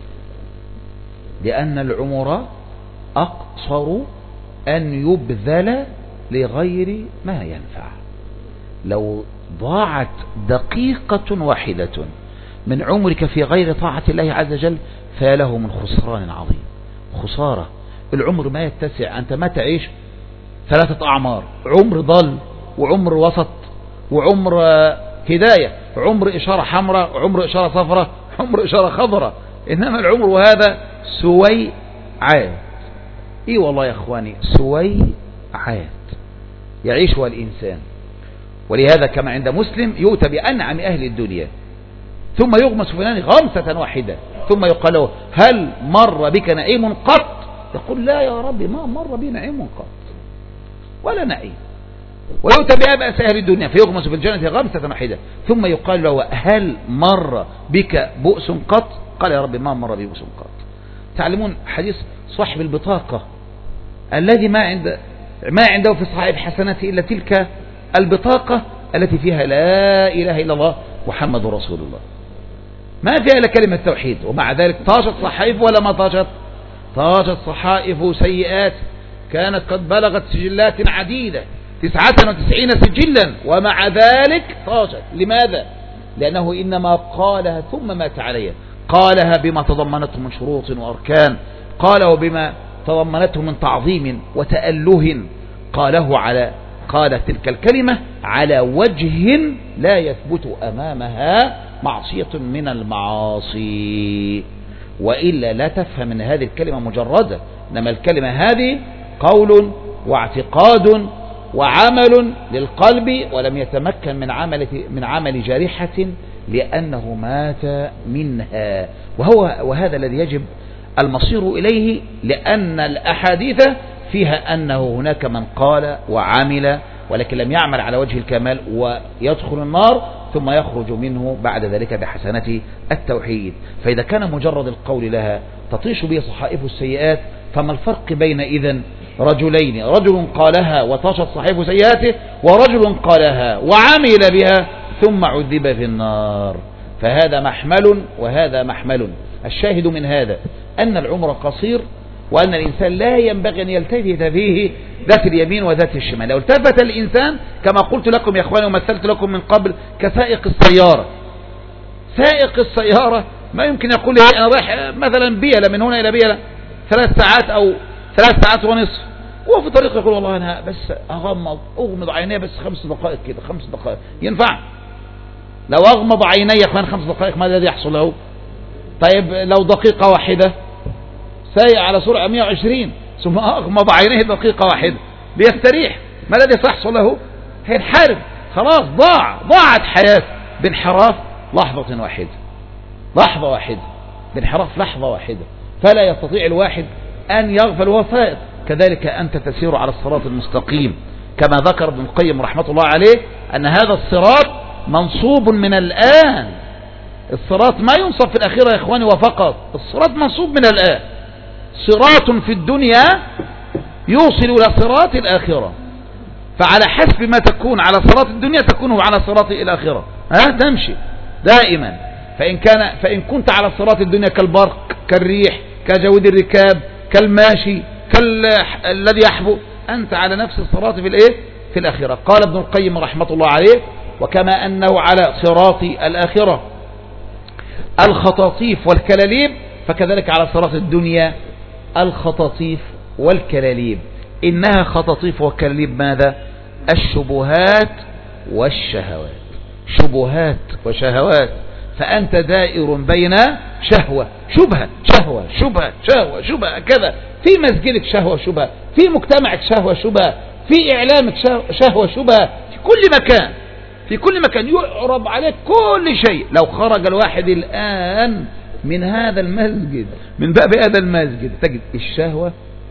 لأن العمر أقصر أن يبذل لغير ما ينفع. لو ضاعت دقيقة واحدة من عمرك في غير طاعة الله عز وجل فله من خسران عظيم. خسارة. العمر ما يتسع، أنت ما تعيش 3 أعمار: عمر ضل، وعمر وسط، وعمر هداية، عمر إشارة حمراء، عمر إشارة صفراء، عمر إشارة خضراء. إنما العمر وهذا سويعات. إيه والله يا أخواني، سويعات يعيشها الإنسان. ولهذا كما عند مسلم يؤتى بأنعم أهل الدنيا ثم يغمس في النار غمسة واحدة ثم يقال له: هل مر بك نعيم قط؟ يقول: لا يا ربي، ما مر بي نعيم قط ولا نعيم. ويؤتى بأبأس أهل الدنيا فيغمس في الجنة غمسة واحدة ثم يقال له: هل مر بك بؤس قط؟ قال: يا ربي ما مر بي بؤس قط. تعلمون حديث صاحب البطاقة الذي ما عنده في صحائف حسناته إلا تلك البطاقة التي فيها لا إله إلا الله محمد رسول الله، ما فيها إلا كلمة توحيد، ومع ذلك طاشت صحائف ولا ما طاشت؟ طاشت صحائف سيئات كانت قد بلغت سجلات عديدة 99 سجلا، ومع ذلك طاشت. لماذا؟ لأنه إنما قالها ثم مات عليها. قالها بما تضمنته من شروط وأركان، قاله بما تضمنته من تعظيم وتأله، قال تلك الكلمة على وجه لا يثبت أمامها معصية من المعاصي، وإلا لا تفهم من هذه الكلمة مجردة، إنما الكلمة هذه قول واعتقاد وعمل للقلب، ولم يتمكن من عمل جارحة لأنه مات منها. وهذا الذي يجب المصير إليه، لأن الأحاديث فيها أنه هناك من قال وعمل ولكن لم يعمل على وجه الكمال ويدخل النار ثم يخرج منه بعد ذلك بحسنة التوحيد. فإذا كان مجرد القول لها تطيش به صحائف السيئات، فما الفرق بين إذن رجلين: رجل قالها وطاشت صحائف سيئاته، ورجل قالها وعمل بها ثم عذب في النار. فهذا محمل وهذا محمل. الشاهد من هذا أن العمر قصير، وأن الإنسان لا ينبغي أن يلتفت فيه ذات اليمين وذات الشمال. لو التفت الإنسان كما قلت لكم يا أخواني ومثلت لكم من قبل كسائق السيارة. سائق السيارة ما يمكن يقول لي أنا رايح مثلا بيلة من هنا إلى بيلة 3 ساعات أو 3 ساعات ونصف، وفي طريق يقول والله أنا بس أغمض عيني بس 5 دقائق كده، 5 دقائق ينفع؟ لو أغمض عيني يا أخوان 5 دقائق ماذا الذي يحصل له؟ طيب لو دقيقة واحدة سايق على سرعة 120 ثم أغمض عينيه دقيقة واحدة ليستريح، ما الذي سيحصل له؟ هينحرف، خلاص ضاعت حياته بانحراف لحظة واحدة بانحراف لحظة واحدة. فلا يستطيع الواحد أن يغفل وهو سائق. كذلك أنت تسير على الصراط المستقيم، كما ذكر ابن القيم رحمة الله عليه أن هذا الصراط منصوب من الآن. الصراط ما ينصب في الأخيرة يا إخواني وفقط، الصراط منصوب من الآن. صراط في الدنيا يوصل إلى صراط الآخرة، فعلى حسب ما تكون على صراط الدنيا تكون على صراط الآخرة، تمشي دائما. فإن كنت على صراط الدنيا كالبرق كالريح كجود الركاب كالماشي كالذي يحبو، أنت على نفس الصراط في الآخرة. قال ابن القيم رحمة الله عليه: وكما أنه على صراط الآخرة الخطاطيف والكلاليب، فكذلك على صراط الدنيا الخطاطيف والكلاليب. إنها خطاطيف وكلاليب ماذا؟ الشبهات والشهوات، شبهات وشهوات. فأنت دائر بين شهوة شبهة شهوة شبهة شهوة شبهة كذا، في مسجدك شهوة شبهة، في مجتمعك شهوة شبهة، في إعلامك شهوة شبهة، في كل مكان يعرض عليك كل شيء. لو خرج الواحد الآن من هذا المسجد، من باب هذا المسجد، تجد الشهوة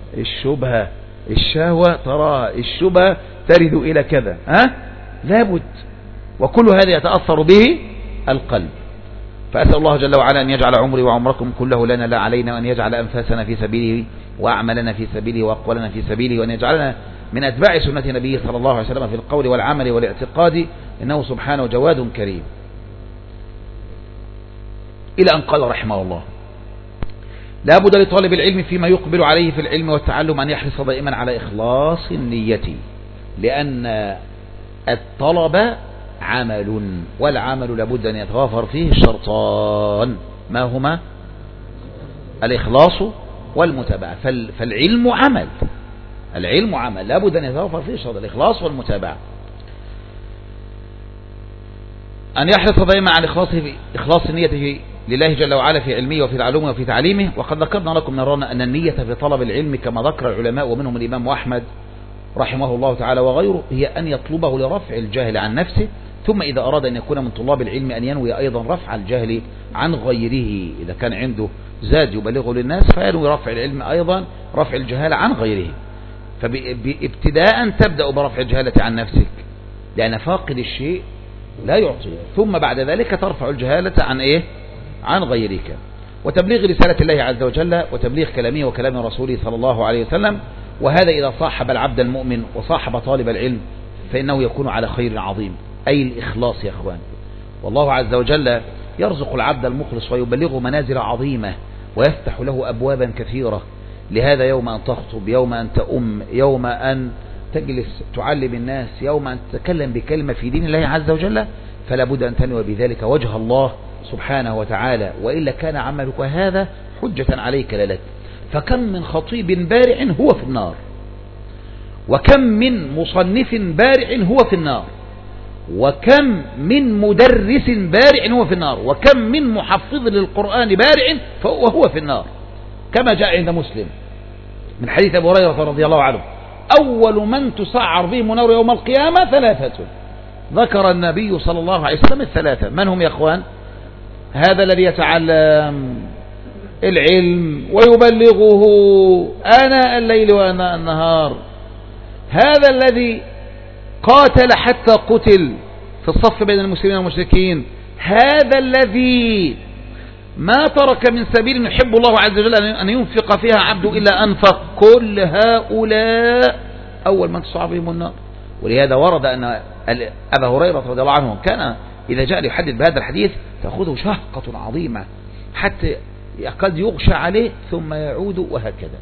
الشهوة تراها، الشبهة ترد إلى كذا، لابد. وكل هذا يتأثر به القلب. فأسأل الله جل وعلا أن يجعل عمري وعمركم كله لنا لا علينا، وأن يجعل أنفاسنا في سبيله وأعمالنا في سبيله وأقوالنا في سبيله، وأن يجعلنا من أتباع سنة نبيه صلى الله عليه وسلم في القول والعمل والاعتقاد، إنه سبحانه جواد كريم. إلى أن قال رحمه الله: لا بد لطالب العلم فيما يقبل عليه في العلم والتعلم أن يحرص دائما على إخلاص النية، لأن الطلب عمل، والعمل لابد أن يتوافر فيه الشرطان. ما هما؟ الإخلاص والمتابعة. فالعلم عمل، العلم عمل لابد أن يتوافر فيه الشرط الإخلاص والمتابعة. أن يحرص دائما على إخلاص النية لله جل وعلا في علمه وفي تعلمه وفي تعليمه. وقد ذكرنا لكم مرارا أن النية في طلب العلم كما ذكر العلماء ومنهم الإمام أحمد رحمه الله تعالى وغيره، هي أن يطلبه لرفع الجهل عن نفسه، ثم إذا أراد أن يكون من طلاب العلم أن ينوي أيضا رفع الجهل عن غيره. إذا كان عنده زاد يبلغه للناس فينوي رفع العلم أيضا، رفع الجهالة عن غيره. فابتداء تبدأ برفع الجهالة عن نفسك، لأن فاقد الشيء لا يعطيه، ثم بعد ذلك ترفع الجهالة عن عن غيرك. وتبليغ رسالة الله عز وجل وتبليغ كلامه وكلام رسوله صلى الله عليه وسلم. وهذا إذا صاحب العبد المؤمن وصاحب طالب العلم فإنه يكون على خير عظيم، أي الإخلاص يا أخوان. والله عز وجل يرزق العبد المخلص ويبلغه منازل عظيمة ويفتح له أبوابا كثيرة. لهذا يوم أن تخطب، يوم أن تؤم، يوم أن تجلس تعلم الناس، يوم أن تتكلم بكلمة في دين الله عز وجل، فلا بد أن تنوي بذلك وجه الله سبحانه وتعالى، وإلا كان عملك هذا حجة عليك لا لك. فكم من خطيب بارع هو في النار، وكم من مصنف بارع هو في النار، وكم من مدرس بارع هو في النار، وكم من محفظ للقرآن بارع وهو في النار، كما جاء عند مسلم من حديث أبي هريرة رضي الله عنه: أول من تسعر بهم النار يوم القيامة ثلاثة. ذكر النبي صلى الله عليه وسلم الثلاثة. من هم يا أخوان؟ هذا الذي يتعلم العلم ويبلغه آناء الليل وآناء النهار، هذا الذي قاتل حتى قتل في الصف بين المسلمين والمشركين، هذا الذي ما ترك من سبيل يحب الله عز وجل أن ينفق فيها عبد إلا أنفق. كل هؤلاء أول من تصعب بهم النار. ولهذا ورد أن أبا هريرة رضي الله عنه كان إذا جاء ليحدث بهذا الحديث تأخذه شهقة عظيمة حتى قد يغشى عليه ثم يعود، وهكذا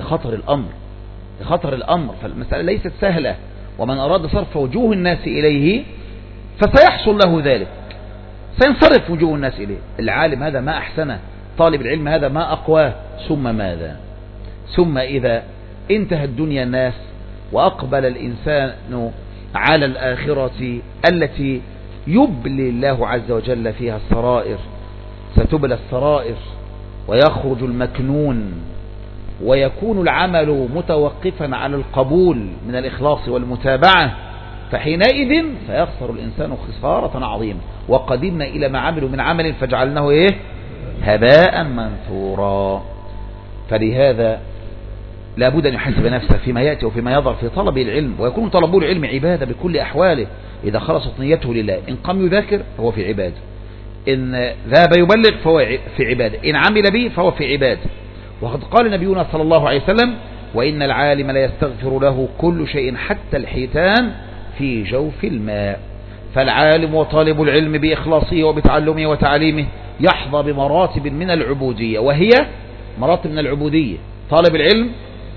لخطر الأمر. فالمسألة ليست سهلة، ومن أراد صرف وجوه الناس إليه فسيحصل له ذلك، سينصرف وجوه الناس إليه. العالم هذا ما أحسنه، طالب العلم هذا ما أقواه، ثم ماذا؟ ثم إذا انتهت دنيا الناس وأقبل الإنسان على الآخرة التي يبلي الله عز وجل فيها السرائر، ستبلى السرائر ويخرج المكنون ويكون العمل متوقفا على القبول من الإخلاص والمتابعة، فحينئذ سيخسر الإنسان خسارة عظيمة. وقدمنا إلى ما عملوا من عمل فجعلناه هباء منثورا. فلهذا لا بد أن يحاسب نفسه فيما يأتي وفيما يظهر في طلب العلم، ويكون طلبه العلم عبادة بكل أحواله. إذا خلصت نيته لله، إن قام يذاكر فهو في عبادة، إن ذهب يبلغ فهو في عبادة، إن عمل به فهو في عبادة. وقد قال نبينا صلى الله عليه وسلم: وإن العالم لا يستغفر له كل شيء حتى الحيتان في جوف الماء. فالعالم وطالب العلم بإخلاصه وبتعلمه وتعليمه يحظى بمراتب من العبودية، وهي مراتب من العبودية. طالب العلم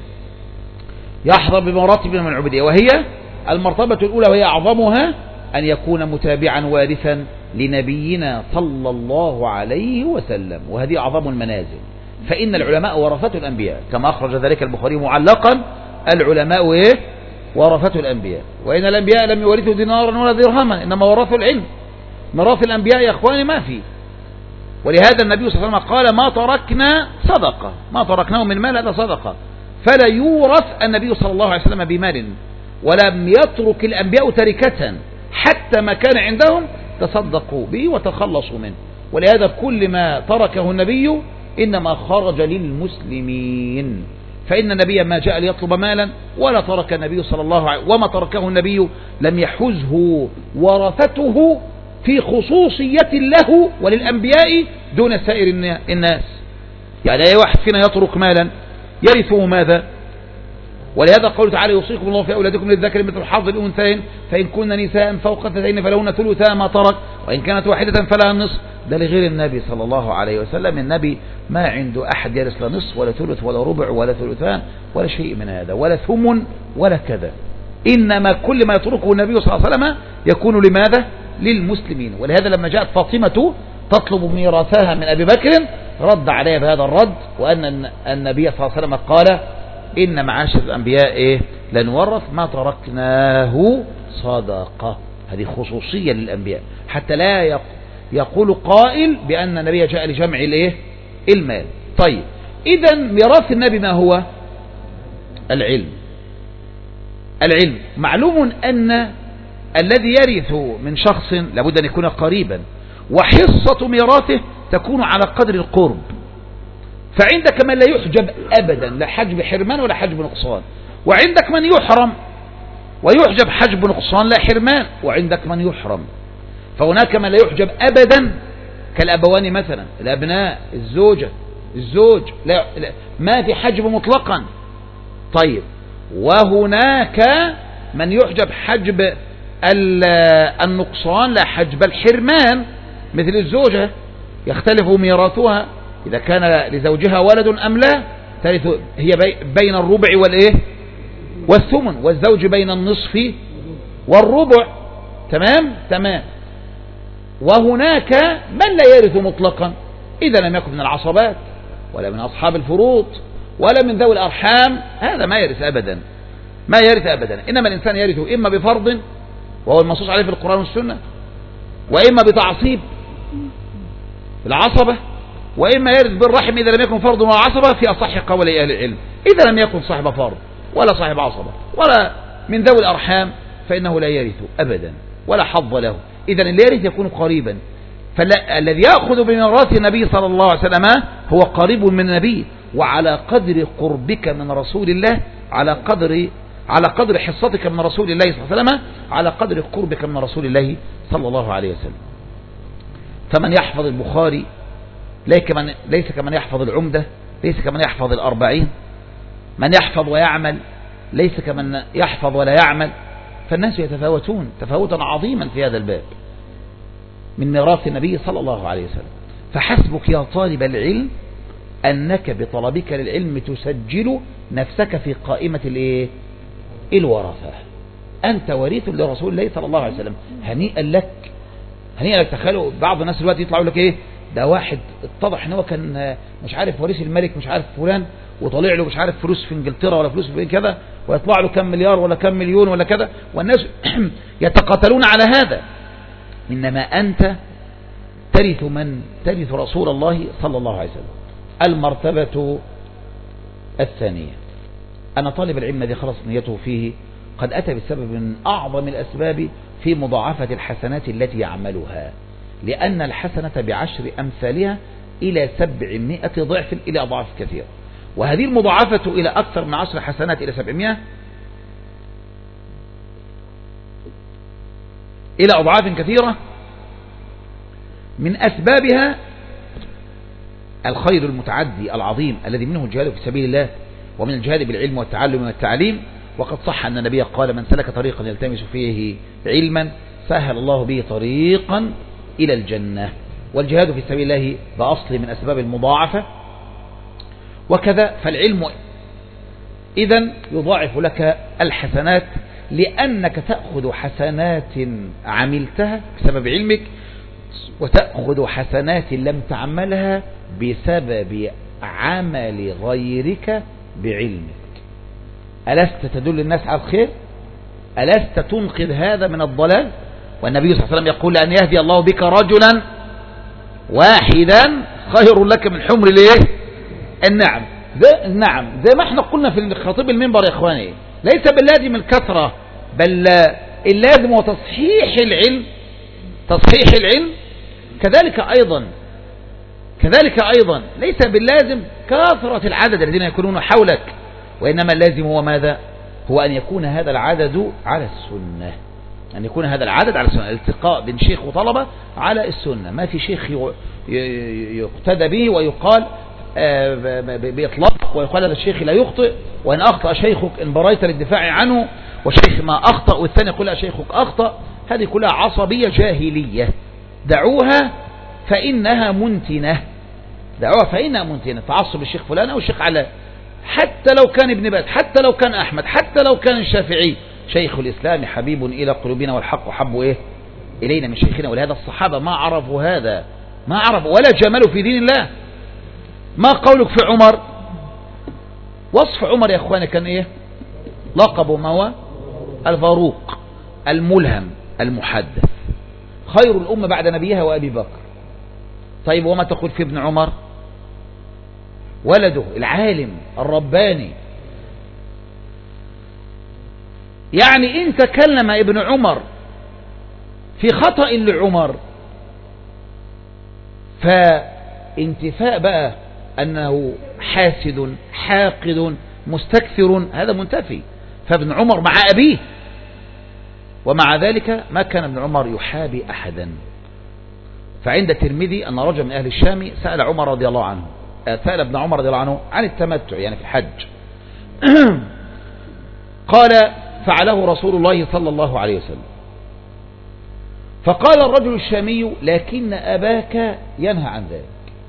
يحظى بمراتب من العبودية، وهي المرتبة الأولى وهي أعظمها أن يكون متابعا وارثا لنبينا صلى الله عليه وسلم، وهذه أعظم المنازل. فإن العلماء ورثة الأنبياء، كما أخرج ذلك البخاري معلقا: العلماء ورثة الأنبياء، وإن الأنبياء لم يورثوا دينارا ولا درهما، إنما ورثوا العلم. ميراث الأنبياء يا أخواني ما في. ولهذا النبي صلى الله عليه وسلم قال: ما تركنا صدقة، ما تركناه من مال هذا صدقة. فلا يورث النبي صلى الله عليه وسلم بمال، ولم يترك الأنبياء تركة، حتى ما كان عندهم تصدقوا به وتخلصوا منه. ولهذا كل ما تركه النبي إنما خرج للمسلمين، فإن النبي ما جاء ليطلب مالا ولا ترك النبي صلى الله عليه وسلم، وما تركه النبي لم يحوزه ورثته في خصوصية له وللأنبياء دون سائر الناس. يعني أي واحد فينا يترك مالا يرثه ماذا؟ ولهذا قوله تعالى: يوصيكم الله في أولادكم للذكر مثل حظ الأنثيين فإن كن نساء فوق اثنتين فلهن ثلثا ما ترك وإن كانت واحدة فلها النصف. ده لغير النبي صلى الله عليه وسلم. النبي ما عنده أحد يرث لا نصف ولا ثلث ولا ربع ولا ثلثان ولا شيء من هذا ولا ثمن ولا كذا، إنما كل ما يتركه النبي صلى الله عليه وسلم يكون لماذا؟ للمسلمين. ولهذا لما جاءت فاطمة تطلب ميراثها من أبي بكر رد عليها بهذا الرد، وأن النبي صلى الله عليه وسلم قال: إن معاشر الأنبياء لنورث ما تركناه صدقة. هذه خصوصية للأنبياء، حتى لا يقول قائل بأن النبي جاء لجمع المال. طيب، إذا ميراث النبي ما هو؟ العلم. معلوم أن الذي يرث من شخص لابد أن يكون قريبا، وحصة ميراثه تكون على قدر القرب. فعندك من لا يحجب أبدا، لا حجب حرمان ولا حجب نقصان، وعندك من يحرم ويحجب حجب نقصان لا حرمان، وعندك من يحرم. فهناك من لا يحجب أبدا كالأبوان مثلا، الأبناء، الزوج لا ما في حجب مطلقا. طيب، وهناك من يحجب حجب النقصان لا حجب الحرمان، مثل الزوجة يختلف ميراثها إذا كان لزوجها ولد أم لا، ترث هي بين الربع والثمن، والزوج بين النصف والربع. تمام. وهناك من لا يرث مطلقا إذا لم يكن من العصبات ولا من أصحاب الفروض ولا من ذوي الأرحام، هذا ما يرث أبدا. إنما الإنسان يرث إما بفرض وهو المنصوص عليه في القرآن والسنة، وإما بتعصيب العصبة، وإما يرث بالرحم إذا لم يكن فرض ولا عصبة في أصح قولي أهل العلم. إذا لم يكن صاحب فرض ولا صاحب عصبة ولا من ذوي الأرحام فإنه لا يرث أبدا ولا حظ له. إذا اللي يرث يكون قريبا. فالذي يأخذ بميراث النبي صلى الله عليه وسلم هو قريب من النبي، وعلى قدر قربك من رسول الله، على قدر حصتك من رسول الله صلى الله عليه وسلم، على قدر قربك من رسول الله صلى الله عليه وسلم. فمن يحفظ البخاري ليس كمن يحفظ العمدة، ليس كمن يحفظ الأربعين. من يحفظ ويعمل ليس كمن يحفظ ولا يعمل. فالناس يتفاوتون تفاوتا عظيما في هذا الباب من ميراث النبي صلى الله عليه وسلم. فحسبك يا طالب العلم أنك بطلبك للعلم تسجل نفسك في قائمة الورثة. أنت وريث لرسول الله صلى الله عليه وسلم. هنيئا لك. تخيلوا بعض الناس دلوقتي يطلعوا لك ده واحد اتضح ان هو كان مش عارف وريث الملك مش عارف فلان، وطلع له مش عارف فلوس في انجلترا ولا فلوس في كذا، ويطلع له كم مليار ولا كم مليون ولا كذا، والناس يتقاتلون على هذا. إنما أنت ترث من؟ ترث رسول الله صلى الله عليه وسلم. المرتبة الثانية أن طالب العلم الذي خلص نيته فيه قد أتى بسبب من أعظم الأسباب في مضاعفة الحسنات التي يعملها، لأن الحسنة ب10 أمثالها إلى 700 ضعف إلى أضعاف كثيرة، وهذه المضاعفة إلى أكثر من 10 حسنات إلى 700 إلى أضعاف كثيرة من أسبابها الخير المتعدي العظيم الذي منه الجهاد في سبيل الله، ومن الجهاد بالعلم والتعلم والتعليم. وقد صح أن النبي قال: من سلك طريقا يلتمس فيه علما سهل الله به طريقا إلى الجنة. والجهاد في سبيل الله بأصل من أسباب المضاعفة. وكذا فالعلم إذن يضاعف لك الحسنات، لأنك تأخذ حسنات عملتها بسبب علمك، وتأخذ حسنات لم تعملها بسبب عمل غيرك بعلمك. ألست تدل الناس على الخير؟ ألست تنقذ هذا من الضلال؟ والنبي صلى الله عليه وسلم يقول: لأن يهدي الله بك رجلا واحدا خير لك من حمر النعم. نعم، زي ما احنا قلنا في خطيب المنبر يا اخواني، ليس باللازم الكثرة، بل اللازم هو تصحيح العلم. تصحيح العلم كذلك أيضا ليس باللازم كثرة العدد الذين يكونون حولك، وإنما اللازم هو ماذا؟ هو أن يكون هذا العدد على السنة، أن يكون هذا العدد على السنة، الالتقاء بين شيخ وطلبة على السنة. ما في شيخ يقتدى به ويقال بإطلاق، ويقال هذا الشيخ لا يخطئ، وإن أخطأ شيخك إن بريت للدفاع عنه، وشيخ ما أخطأ والثاني يقول شيخك أخطأ. هذه كلها عصبية جاهلية، دعوها فإنها منتنة. تعصب الشيخ فلان أو الشيخ علان، حتى لو كان ابن باز، حتى لو كان أحمد، حتى لو كان الشافعي، شيخ الإسلام حبيب إلى قلوبنا والحق حب إلينا من شيخنا. ولهذا الصحابة ما عرفوا هذا، ما عرفوا ولا جملوا في دين الله. ما قولك في عمر؟ وصف عمر يا أخواني كان لقب ما هو الفاروق الملهم المحدث، خير الأمة بعد نبيها وأبي بكر. طيب وما تقول في ابن عمر؟ ولده العالم الرباني. يعني إن تكلم ابن عمر في خطأ لعمر، فانتفاء بقى أنه حاسد حاقد مستكثر، هذا منتفي. فابن عمر مع أبيه، ومع ذلك ما كان ابن عمر يحابي أحدا. فعند الترمذي أن رجل من أهل الشام سأل عمر رضي الله عنه، سأل ابن عمر رضي الله عنه عن التمتع يعني في الحج. قال: فعله رسول الله صلى الله عليه وسلم. فقال الرجل الشامي: لكن أباك ينهى عن ذلك.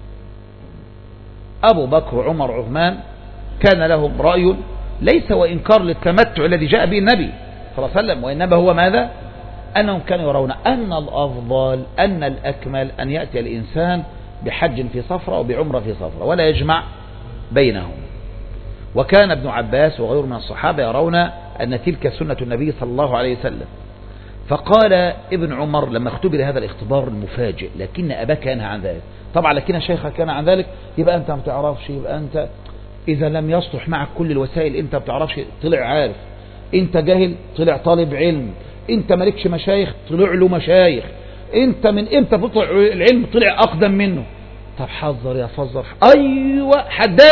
أبو بكر وعمر وعثمان كان لهم رأي ليس وإنكار للتمتع الذي جاء به النبي صلى الله عليه وسلم، وإنما هو ماذا؟ أنهم كانوا يرون أن الأفضل أن الأكمل أن يأتي الإنسان بحج في صفرة وبعمرة في صفرة ولا يجمع بينهم. وكان ابن عباس وغيره من الصحابة يرون أن تلك سنة النبي صلى الله عليه وسلم. فقال ابن عمر لما اختبر هذا الاختبار المفاجئ: لكن أباك ينهى عن ذلك. طبعا لكن شيخك كان عن ذلك، يبقى أنت ما بتعرفش، يبقى أنت إذا لم يصلح معك كل الوسائل أنت ما بتعرفش، طلع عارف. أنت جاهل، طلع طالب علم. أنت مالكش مشايخ، طلع له مشايخ. أنت من إمتى بطلع العلم؟ طلع أقدم منه. طب حذر يا فزر. أيوة،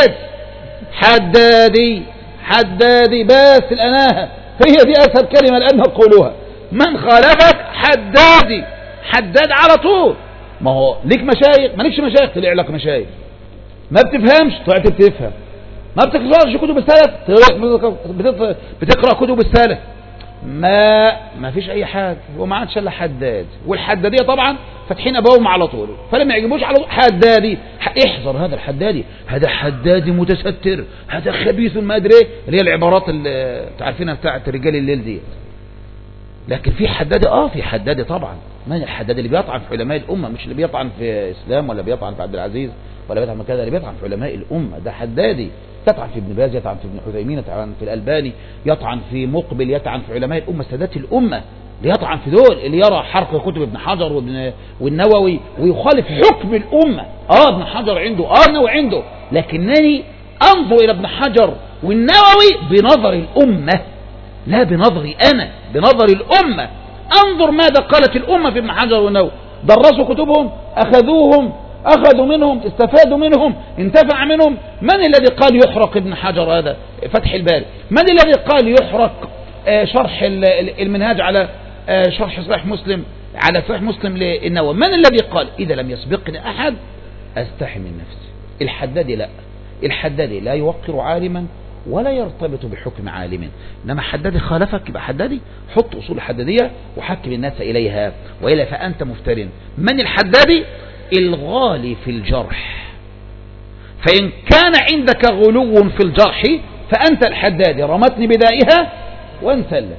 حدادي بس الأناهة، هي دي أسهل كلمة لأن نقولها. من خالفك حداد على طول. ما هو ليك مشايخ، ما ليكش مشايخ، طلع لك مشايخ. ما بتفهمش، طلعت بتفهم. ما بتقراش كتب السلف، بتقرأ كتب السلف. ما فيش أي حاجة، وما عادش إلا حداد. والحدادية طبعا فاتحين أبوهم على طول، فلما يعجبوش على طول حدادي. احذر هذا الحدادي، هذا حدادي متستر، هذا خبيث ما أدري، اللي هي العبارات اللي تعرفينها بتاعت رجال الليل دي. لكن في حدادي، في حدادي طبعا. من الحدادي؟ اللي بيطعن في علماء الأمة، مش اللي بيطعن في إسلام ولا بيطعن في عبد العزيز ولا بيطعن في كذا، اللي بيطعن في علماء الأمة ده حدادي. يطعن في ابن باز، يطعن في ابن حثيمين، يطعن في الألباني، يطعن في مقبل، يطعن في علماء الأمة سادات الأمة. ليطعن في دول، اللي يرى حرق كتب ابن حجر والنووي ويخالف حكم الأمة. ابن حجر عنده النووي عنده، لكنني أنظر إلى ابن حجر والنووي بنظر الأمة، لا بنظري أنا، بنظر الأمة. أنظر ماذا قالت الأمة في ابن حجر والنووي. درسوا كتبهم، أخذوا منهم، استفادوا منهم، انتفع منهم. من الذي قال يحرق ابن حجر هذا فتح الباري؟ من الذي قال يحرق شرح المنهاج على شرح صحيح مسلم، على صحيح مسلم للنووي؟ من الذي قال؟ إذا لم يسبقني أحد أستحي من نفسي. الحدادي لا، الحدادي لا يوقر عالما ولا يرتبط بحكم عالم، إنما حدادي خالفك يبقى حدادي، حط أصول الحدادية وحكم الناس إليها، وإلا فأنت مفترن. من الحدادي؟ الغالي في الجرح. فإن كان عندك غلو في الجرح فأنت الحدادي، رمتني بدائها وانسلت.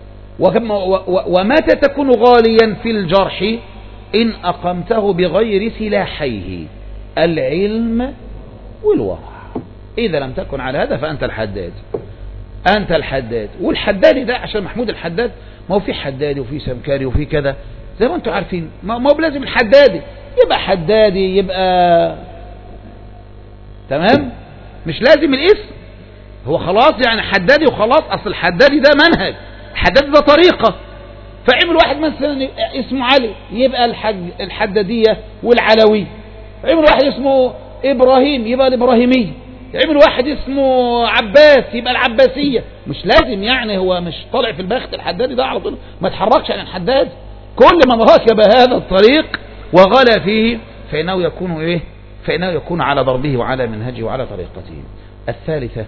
ومتى تكون غاليا في الجرح؟ إن أقمته بغير سلاحيه العلم والورع. إذا لم تكن على هذا فأنت الحداد، أنت الحداد. والحدادي ده عشان محمود الحداد، ما هو في حدادي وفي سمكاري وفي كذا زي ما أنتم عارفين، ما هو بلازم الحدادي يبقى حدادي، يبقى تمام، مش لازم الاسم. هو خلاص يعني حدادي وخلاص، أصل الحدادي ده منهج، الحدادي ده طريقة. فعمل واحد مثلا اسمه علي يبقى الحدادية والعلوي، عمل واحد اسمه إبراهيم يبقى الإبراهيمية، عمل واحد اسمه عباس يبقى العباسية. مش لازم يعني، هو مش طالع في البخت الحدادي ده على طول، ما تحركش عن الحداد. كل من ركب هذا الطريق وغلا فيه فإنه يكون إيه؟ فإنه يكون على ضربه وعلى منهجه وعلى طريقته. الثالثة،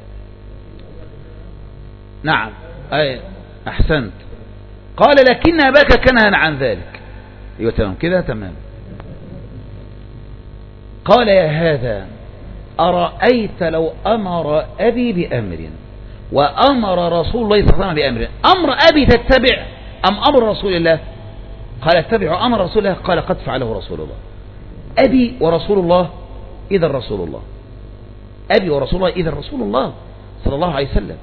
نعم أي أحسنت، قال لكن أباك كنها عن ذلك. ايوه تمام كده، تمام. قال يا هذا أرأيت لو أمر أبي بأمر وأمر رسول الله صلى الله عليه وسلم بأمر، أمر أبي تتبع أم أمر رسول الله؟ قال اتبع أمر رسول الله. قال قد فعله رسول الله. أبي ورسول الله إذا رسول الله، أبي ورسول الله إذا رسول الله صلى الله عليه وسلم.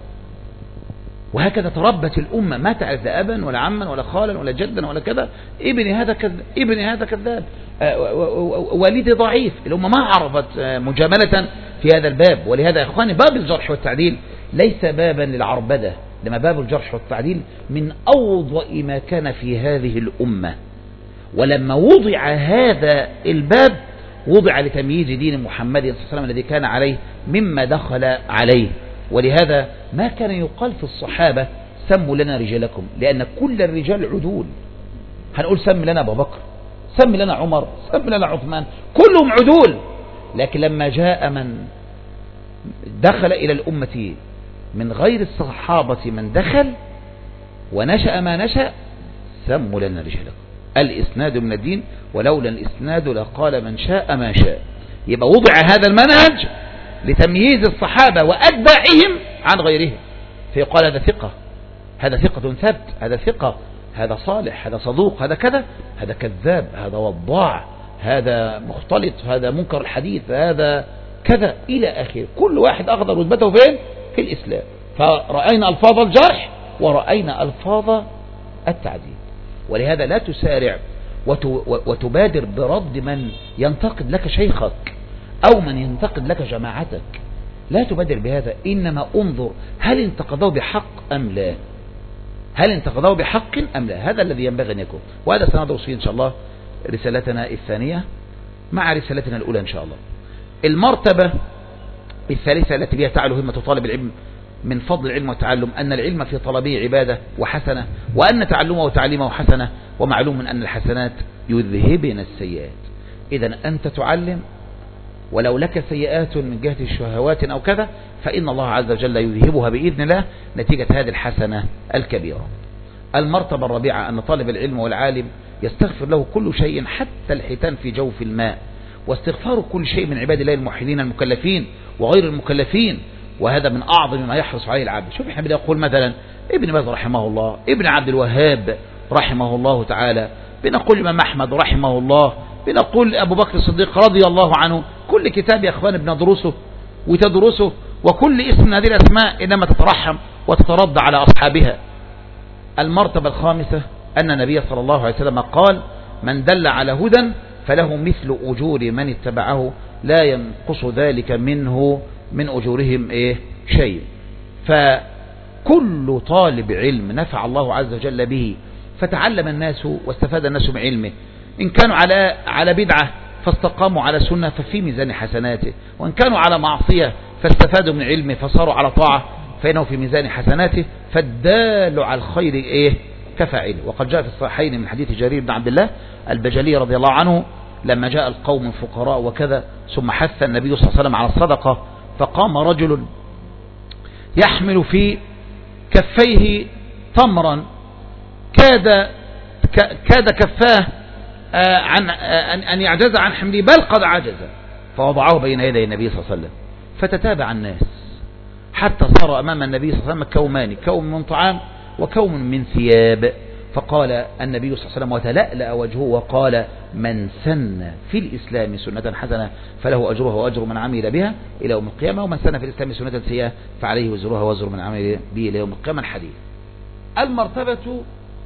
وهكذا تربت الأمة، ما تعرف لا أبا ولا عما ولا خالا ولا جدا ولا كذا. ابني هذا كذاب، ابني هذا كذاب، والدي ضعيف. الأمة ما عرفت مجاملة في هذا الباب. ولهذا يا إخواني باب الجرح والتعديل ليس بابا للعربدة، لما باب الجرح والتعديل من أوضأ ما كان في هذه الأمة. ولما وضع هذا الباب وضع لتمييز دين محمد صلى الله عليه وسلم الذي كان عليه مما دخل عليه. ولهذا ما كان يقال في الصحابة سموا لنا رجالكم، لأن كل الرجال عدول. هنقول سم لنا أبو بكر، سم لنا عمر، سم لنا عثمان، كلهم عدول. لكن لما جاء من دخل إلى الأمة من غير الصحابة من دخل ونشأ ما نشأ سموا لنا رجالكم. الإسناد من الدين، ولولا الإسناد لقال من شاء ما شاء. يبقى وضع هذا المنهج لتمييز الصحابة وأتباعهم عن غيرهم، فيقال هذا ثقة، هذا ثقة ثبت، هذا ثقة، هذا صالح، هذا صدوق، هذا كذا، هذا كذاب، هذا وضاع، هذا مختلط، هذا منكر الحديث، هذا كذا إلى آخره. كل واحد أخذ رتبته فين؟ في الإسلام. فرأينا ألفاظ الجرح ورأينا ألفاظ التعديل. ولهذا لا تسارع وتبادر برد من ينتقد لك شيخك أو من ينتقد لك جماعتك، لا تبادر بهذا. إنما انظر هل انتقدوا بحق أم لا، هل انتقدوا بحق أم لا. هذا الذي ينبغي أن يكون. وهذا سندرس فيه إن شاء الله رسالتنا الثانية مع رسالتنا الأولى إن شاء الله. المرتبة الثالثة التي بها تعلو همة طالب العلم من فضل العلم والتعلم أن العلم في طلبه عبادة وحسنة، وأن تعلمه وتعليمه حسنة، ومعلوم أن الحسنات يذهبن السيئات. إذا أنت تعلم ولو لك سيئات من جهة الشهوات أو كذا، فإن الله عز وجل يذهبها بإذن الله نتيجة هذه الحسنة الكبيرة. المرتبة الرابعة أن طالب العلم والعالم يستغفر له كل شيء حتى الحيتان في جوف الماء، واستغفار كل شيء من عباد الله الموحدين المكلفين وغير المكلفين، وهذا من أعظم ما يحرص عليه العبد. شوف احنا بنقول مثلا ابن باز رحمه الله، ابن عبد الوهاب رحمه الله تعالى، بنقول الإمام أحمد رحمه الله، بنقول أبو بكر الصديق رضي الله عنه. كل كتاب يا أخوان بندرسه وتدرسه، وكل اسم من هذه الأسماء إنما تترحم وتترد على أصحابها. المرتبة الخامسة أن النبي صلى الله عليه وسلم قال: من دل على هدى فله مثل أجور من اتبعه لا ينقص ذلك من أجورهم شيء. فكل طالب علم نفع الله عز وجل به فتعلم الناس واستفاد الناس من علمه، إن كانوا على بدعة فاستقاموا على سنة ففي ميزان حسناته، وإن كانوا على معصية فاستفادوا من علمه فصاروا على طاعة فإنه في ميزان حسناته. فالدال على الخير كفاعله. وقد جاء في الصحيحين من حديث جرير بن عبد الله البجلي رضي الله عنه لما جاء القوم الفقراء وكذا ثم حث النبي صلى الله عليه وسلم على الصدقة، فقام رجل يحمل في كفيه تمرا كاد كفاه عن أن يعجز عن حمله، بل قد عجز، فوضعه بين يدي النبي صلى الله عليه وسلم. فتتابع الناس حتى صار أمام النبي صلى الله عليه وسلم كومان، كوم من طعام وكوم من ثياب. فقال النبي صلى الله عليه وسلم وتلألأ وجهه وقال: من سن في الإسلام سنة حسنة فله أجرها وأجر من عمل بها إلى يوم القيامة، ومن سن في الإسلام سنة سيئة فعليه وزرها وزر من عمل به إلى يوم القيامة. الحديث. المرتبة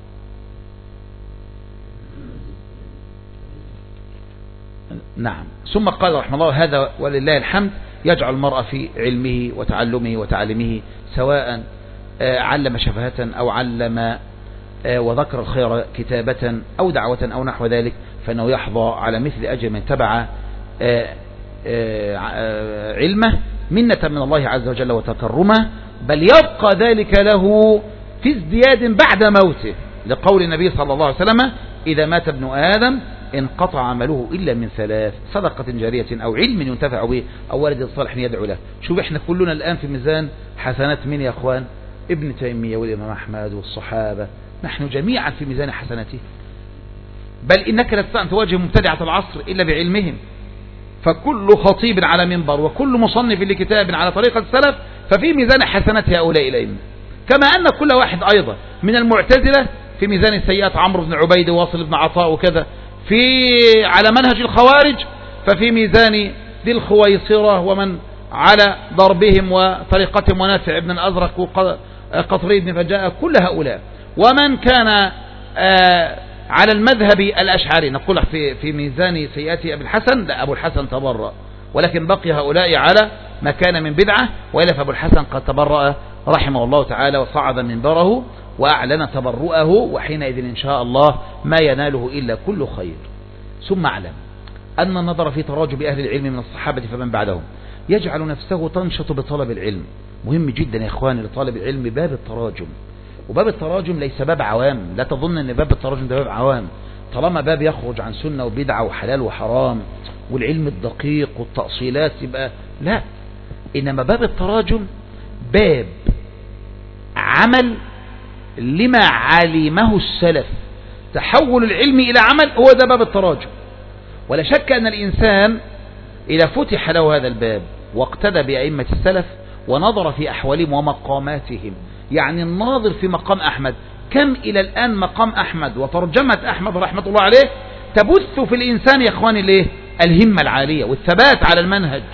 نعم. ثم قال رحمه الله: هذا ولله الحمد يجعل المرء في علمه وتعلمه وتعليمه سواء علم شفهة أو علم وذكر الخير كتابة أو دعوة أو نحو ذلك، فإنه يحظى على مثل أجر من تبع علمه منة من الله عز وجل وتكرمه، بل يبقى ذلك له في ازدياد بعد موته، لقول النبي صلى الله عليه وسلم: إذا مات ابن آدم انقطع عمله إلا من ثلاث: صدقة جارية أو علم ينتفع به أو ولد صالح يدعو له. شوف احنا كلنا الآن في ميزان حسنات من يا أخوان؟ ابن تيمية والإمام أحمد والصحابة، نحن جميعا في ميزان حسناته، بل إنك لا تستطيع أن تواجه مبتدعة العصر إلا بعلمهم. فكل خطيب على منبر وكل مصنف لكتاب على طريقة السلف ففي ميزان حسنات هؤلاء الأئمة، كما أن كل واحد أيضا من المعتزلة في ميزان السيئات عمرو بن عبيد وواصل بن عطاء وكذا، على منهج الخوارج ففي ميزان ذي الخويصرة ومن على ضربهم وطريقتهم ونافع بن الأزرق وقطري بن فجاء، كل هؤلاء. ومن كان على المذهب الأشعري نقول في ميزان سيئات أبي الحسن، لا، أبو الحسن تبرأ، ولكن بقي هؤلاء على ما كان من بدعة، وإلا فأبو الحسن قد تبرأ رحمه الله تعالى وصعد منبره وأعلن تبرؤه، وحينئذ إن شاء الله ما يناله إلا كل خير. ثم أعلم أن النظر في تراجم أهل العلم من الصحابة فمن بعدهم يجعل نفسه تنشط بطلب العلم. مهم جدا يا إخواني لطالب العلم باب التراجم، وباب التراجم ليس باب عوام، لا تظن أن باب التراجم ده باب عوام، طالما باب يخرج عن سنة وبدعة وحلال وحرام والعلم الدقيق والتأصيلات يبقى لا، إنما باب التراجم باب عمل لما علمه السلف، تحول العلم إلى عمل، هو ده باب التراجم. ولا شك أن الإنسان إذا فتح له هذا الباب واقتدى بأئمة السلف ونظر في أحوالهم ومقاماتهم، يعني الناظر في مقام أحمد، كم إلى الآن مقام أحمد وترجمة أحمد رحمة الله عليه تبث في الإنسان يا إخواني الهمة العالية والثبات على المنهج.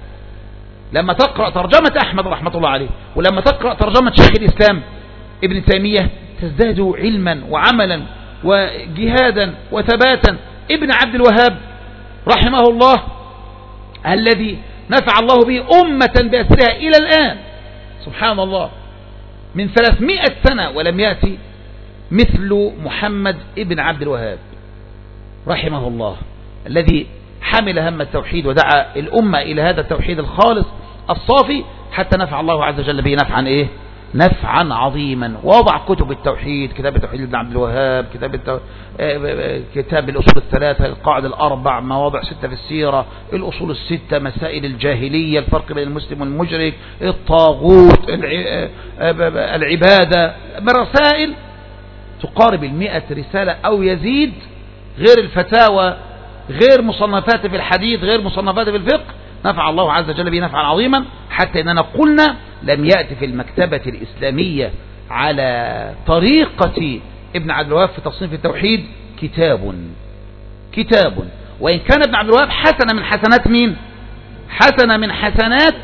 لما تقرأ ترجمة أحمد رحمة الله عليه ولما تقرأ ترجمة شيخ الإسلام ابن تيمية تزداد علما وعملا وجهادا وثباتا. ابن عبد الوهاب رحمه الله الذي نفع الله به أمة بأسرها إلى الآن، سبحان الله، من 300 سنة ولم يأتي مثل محمد ابن عبد الوهاب رحمه الله، الذي حمل هم التوحيد ودعا الأمة إلى هذا التوحيد الخالص الصافي، حتى نفع الله عز وجل به نفعا نفعا عظيما. ووضع كتب التوحيد، كتاب التوحيد لابن عبد الوهاب، كتاب الأصول الثلاثة، القاعدة الأربع، مواضع 6 في السيرة، الأصول 6، مسائل الجاهلية، الفرق بين المسلم والمشرك، الطاغوت، العبادة، برسائل تقارب 100 رسالة أو يزيد، غير الفتاوى، غير مصنفات في الحديث، غير مصنفات في الفقه. نفع الله عز وجل به نفعا عظيما، حتى إننا قلنا لم يأتي في المكتبة الإسلامية على طريقة ابن عبد الوهاب في تصنيف التوحيد كتاب، وإن كان ابن عبد الوهاب حسن من حسنات مين؟ حسن من حسنات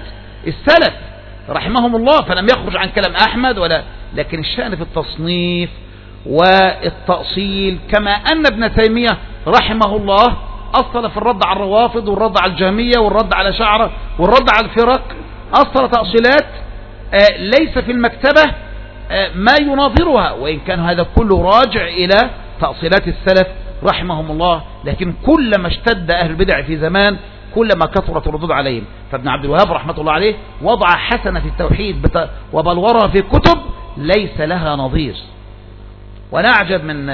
السلف رحمهم الله، فلم يخرج عن كلام أحمد لكن الشأن في التصنيف والتأصيل، كما أن ابن تيمية رحمه الله أصل في الرد على الروافض والرد على الجهمية والرد على شعرة والرد على الفرق، أصل تأصيلات ليس في المكتبة ما يناظرها، وإن كان هذا كله راجع إلى تأصيلات السلف رحمهم الله. لكن كلما اشتد أهل البدع في زمان كلما كثرت الردود عليهم. فابن عبد الوهاب رحمة الله عليه وضع حسنة في التوحيد وبلورها في كتب ليس لها نظير. ونعجب من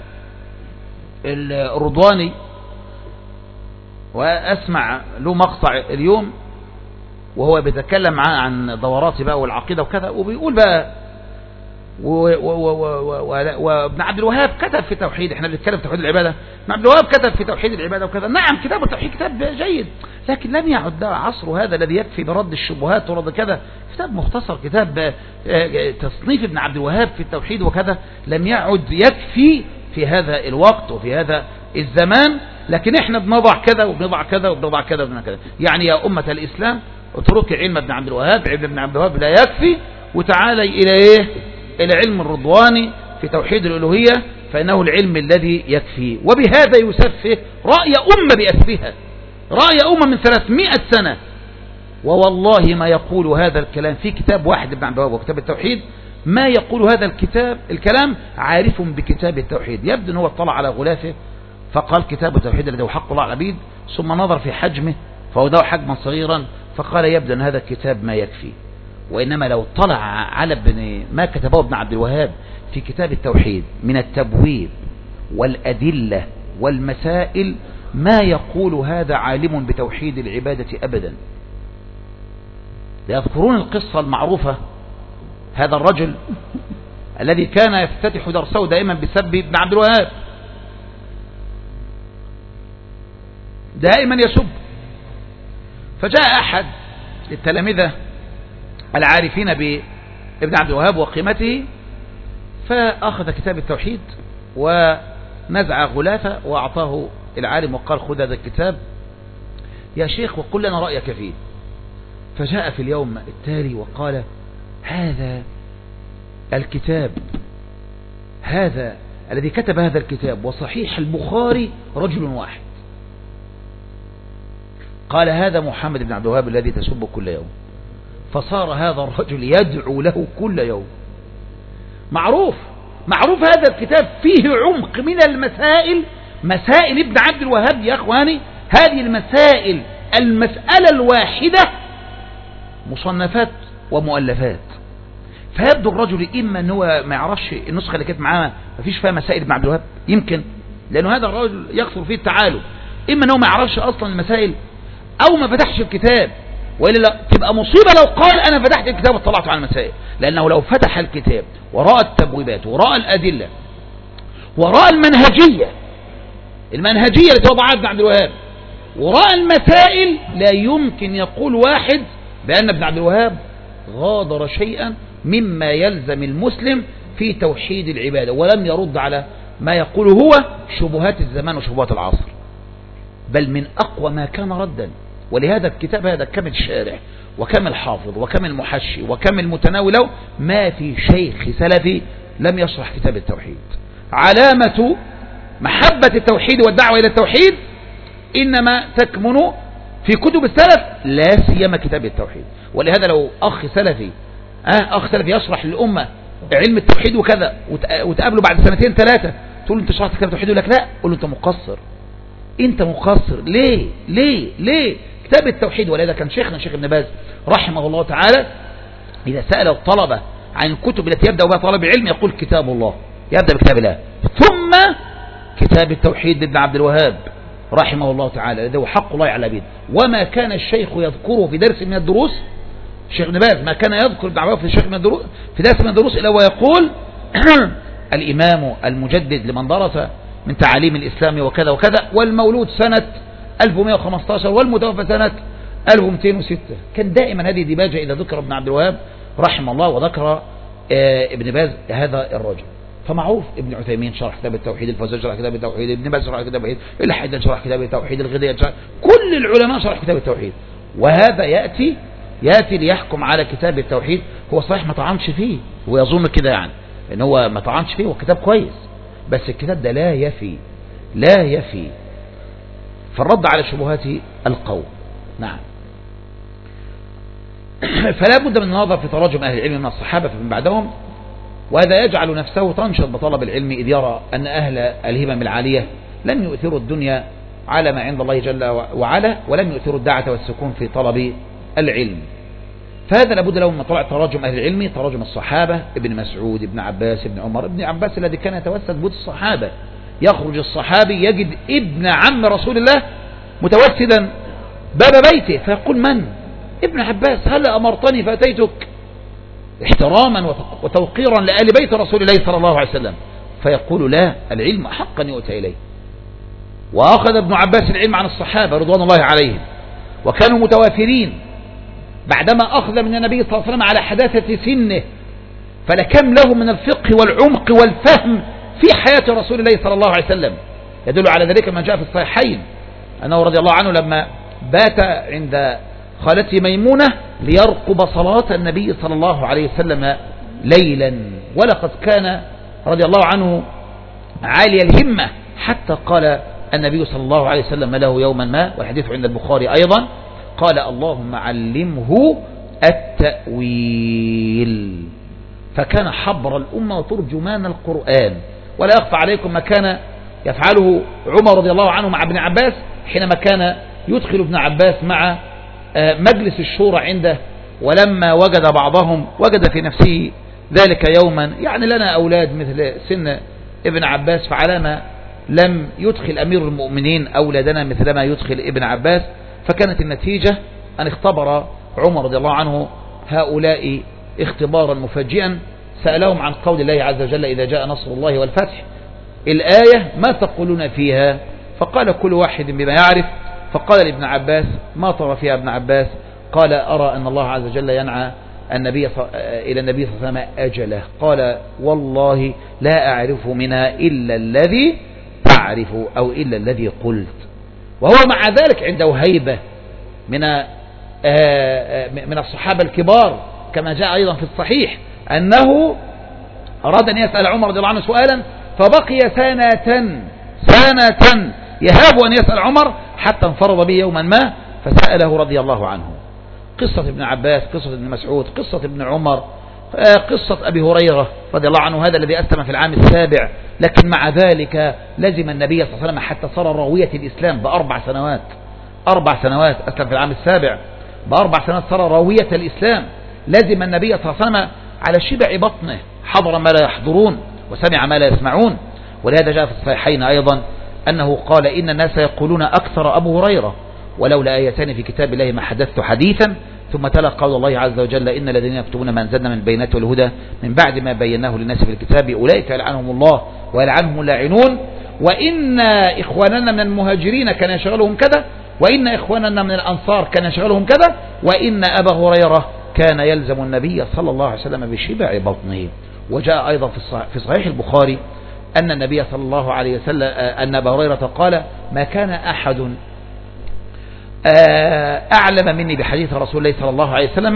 الرضواني، وأسمع له مقطع اليوم وهو بيتكلم عن دورات بقى والعقيدة وكذا، وبيقول بقى وابن عبد الوهاب كتب في توحيد، احنا بنتكلم في توحيد العبادة، ابن عبد الوهاب كتب في توحيد العبادة وكذا. نعم كتاب التوحيد كتاب جيد، لكن لم يعد عصر هذا الذي يكفي برد الشبهات ورد كذا. كتاب مختصر، كتاب تصنيف ابن عبد الوهاب في التوحيد وكذا لم يعد يكفي في هذا الوقت وفي هذا الزمان. لكن احنا بنضع كذا وبنضع كذا وبنضع كذا وبنضع كذا. يعني يا أمة الإسلام اترك علم ابن عبد الوهاب، علم ابن عبد الوهاب لا يكفي، وتعالي إلى إيه؟ إلى علم الرضواني في توحيد الألوهية، فإنه العلم الذي يكفي. وبهذا يسفه رأي أمة بأسرها، رأي أمة من 300 سنة. ووالله ما يقول هذا الكلام في كتاب واحد ابن عبد الوهاب وكتاب التوحيد، ما يقول هذا الكلام عارف بكتاب التوحيد. يبدو أنه اطلع على غلافه فقال كتاب التوحيد الذي هو حق الله على العبيد، ثم نظر في حجمه فوضعه حجما صغيرا فقال يبدو أن هذا الكتاب ما يكفي. وإنما لو طلع على ما كتبه ابن عبد الوهاب في كتاب التوحيد من التبويب والأدلة والمسائل ما يقول هذا عالم بتوحيد العبادة أبدا. يذكرون القصة المعروفة، هذا الرجل الذي كان يفتتح درسه دائما بسب ابن عبد الوهاب، دائما يسب. فجاء أحد التلامذة العارفين بابن عبد الوهاب وقيمته فأخذ كتاب التوحيد ونزع غلافة وأعطاه العالم وقال خذ هذا الكتاب يا شيخ وقل لنا رأيك فيه. فجاء في اليوم التالي وقال هذا الكتاب، هذا الذي كتب هذا الكتاب وصحيح البخاري رجل واحد. قال هذا محمد بن عبد الوهاب الذي تسب كل يوم. فصار هذا الرجل يدعو له كل يوم. معروف هذا الكتاب فيه عمق من المسائل، مسائل ابن عبد الوهاب يا أخواني. هذه المسائل المسألة الواحدة مصنفات ومؤلفات. فيبدو الرجل إما أنه ما يعرفش النسخة اللي كانت معاه ما فيش فيها مسائل ابن عبد الوهاب، يمكن لأنه هذا الرجل يكثر فيه التعالي، إما أنه ما يعرفش أصلا المسائل أو ما فتحش الكتاب. وإلا لا تبقى مصيبة لو قال أنا فتحت الكتاب وطلعت على المسائل، لأنه لو فتح الكتاب ورأى التبويبات ورأى الأدلة ورأى المنهجية التي وضعها ابن عبد الوهاب ورأى المسائل، لا يمكن يقول واحد بأن ابن عبد الوهاب غادر شيئا مما يلزم المسلم في توحيد العبادة، ولم يرد على ما يقوله هو شبهات الزمان وشبهات العصر، بل من أقوى ما كان ردا. ولهذا الكتاب هذا كم الشارح وكم الحافظ وكم المحشي وكم المتناول له، ما في شيخ سلفي لم يشرح كتاب التوحيد. علامة محبة التوحيد والدعوة إلى التوحيد إنما تكمن في كتب السلف، لا سيما كتاب التوحيد. ولهذا لو أخ سلفي يشرح للأمة علم التوحيد وكذا وتقابله بعد 2 3 تقول أنت شرحت كتاب التوحيد، يقول لك لا، قول له أنت مقصر. ليه كتاب التوحيد. ولهذا كان شيخنا الشيخ ابن باز رحمه الله تعالى إذا سأل الطلبة عن الكتب التي يبدأ بها طالب العلم يقول كتاب الله، يبدأ بكتاب الله، ثم كتاب التوحيد لابن عبد الوهاب رحمه الله تعالى الذي هو حق الله على العبيد. وما كان الشيخ يذكره في درس من الدروس، الشيخ ابن باز ما كان يذكر ابن عبد الوهاب في درس من الدروس إلا ويقول الإمام المجدد لمن درس من تعاليم الإسلام وكذا وكذا، والمولود سنة 1115 والمتوفى سنة 1206. كان دائما هذه ديباجة إذا ذكر ابن عبد الوهاب رحمه الله وذكر ابن باز هذا الرجل. فمعروف ابن عثيمين شرح كتاب التوحيد، الفوزان شرح كتاب التوحيد، ابن باز شرح كتاب التوحيد، الحيدان شرح كتاب التوحيد، الغديان شرح، كل العلماء شرح كتاب التوحيد. وهذا يأتي ليحكم على كتاب التوحيد. هو صحيح ما طعنش فيه ويظن كده يعني، ان هو ما طعنش فيه، وكتاب كويس، بس الكتاب ده لا يفي فالرد على شبهات القوم. نعم. فلا بد من النظر في تراجم أهل العلم من الصحابة فمن بعدهم، وهذا يجعل نفسه تنشط بطلب العلم، إذ يرى أن أهل الهمم العالية لم يؤثروا الدنيا على ما عند الله جل وعلا، ولم يؤثروا الدعة والسكون في طلب العلم. فهذا لابد له من طلع تراجم أهل العلم، تراجم الصحابة، ابن مسعود، ابن عباس، ابن عمر. ابن عباس الذي كان يتوسد بيوت الصحابة، يخرج الصحابي يجد ابن عم رسول الله متوسدا باب بيته، فيقول: من؟ ابن عباس، هل أمرتني فأتيتك؟ احتراما وتوقيرا لآل بيت رسول الله صلى الله عليه وسلم. فيقول: لا، العلم حقا يؤتى إليه. وأخذ ابن عباس العلم عن الصحابة رضوان الله عليهم، وكانوا متوافرين بعدما أخذ من النبي صلى الله عليه وسلم على حداثة سنه، فلكم له من الفقه والعمق والفهم في حياة رسول الله صلى الله عليه وسلم. يدل على ذلك ما جاء في الصحيحين أنه رضي الله عنه لما بات عند خالته ميمونة ليرقب صلاة النبي صلى الله عليه وسلم ليلا، ولقد كان رضي الله عنه عالي الهمة، حتى قال النبي صلى الله عليه وسلم له يوما ما، والحديث عند البخاري أيضا، قال: اللهم علمه التأويل. فكان حبر الأمة وترجمان القرآن. ولا يخفى عليكم ما كان يفعله عمر رضي الله عنه مع ابن عباس، حينما كان يدخل ابن عباس مع مجلس الشورى عنده، ولما وجد بعضهم وجد في نفسه ذلك يوما يعني لنا أولاد مثل سن ابن عباس، فعلما لم يدخل أمير المؤمنين أولادنا مثلما يدخل ابن عباس. فكانت النتيجة أن اختبر عمر رضي الله عنه هؤلاء اختبارا مفاجئا، سألهم عن قول الله عز وجل: إذا جاء نصر الله والفتح، الآية ما تقولون فيها؟ فقال كل واحد بما يعرف. فقال لابن عباس: ما ترى فيها ابن عباس؟ قال: أرى أن الله عز وجل ينعى إلى النبي صلى الله عليه وسلم أجله. قال: والله لا أعرف منها إلا الذي تعرف، أو إلا الذي قلت. وهو مع ذلك عنده هيبة من الصحابة الكبار، كما جاء أيضا في الصحيح أنه أراد أن يسأل عمر رضي الله عنه سؤالا، فبقي سنة يهاب أن يسأل عمر، حتى انفرض به يوما ما فسأله رضي الله عنه. قصة ابن عباس، قصة ابن مسعود، قصة ابن عمر، قصة أبي هريرة رضي الله عنه، هذا الذي أسلم في العام السابع، لكن مع ذلك لزم النبي صلى الله عليه وسلم حتى صار راوية الإسلام ب4 سنوات. 4 سنوات أسلم في العام السابع، ب4 سنوات صار راوية الإسلام. لزم النبي صلى الله عليه وسلم على شبع بطنه، حضر ما لا يحضرون وسمع ما لا يسمعون. ولهذا جاء في الصحيحين أيضا أنه قال: إن الناس يقولون أكثر أبو هريرة، ولولا آيتان في كتاب الله ما حدثت حديثا. ثم تلا قول الله عز وجل: إن الذين يكتبون ما أنزلنا من البينات والهدى من بعد ما بيناه للناس في الكتاب أولئك يلعنهم الله ويلعنهم اللاعنون، وإن إخواننا من المهاجرين كان يشغلهم كذا، وإن إخواننا من الأنصار كان يشغلهم كذا، وإن أبا هريرة كان يلزم النبي صلى الله عليه وسلم بشبع بطنه. وجاء أيضا في صحيح البخاري أن النبي صلى الله عليه وسلم أن أبا هريرة قال: ما كان أحد أعلم مني بحديث رسول الله صلى الله عليه وسلم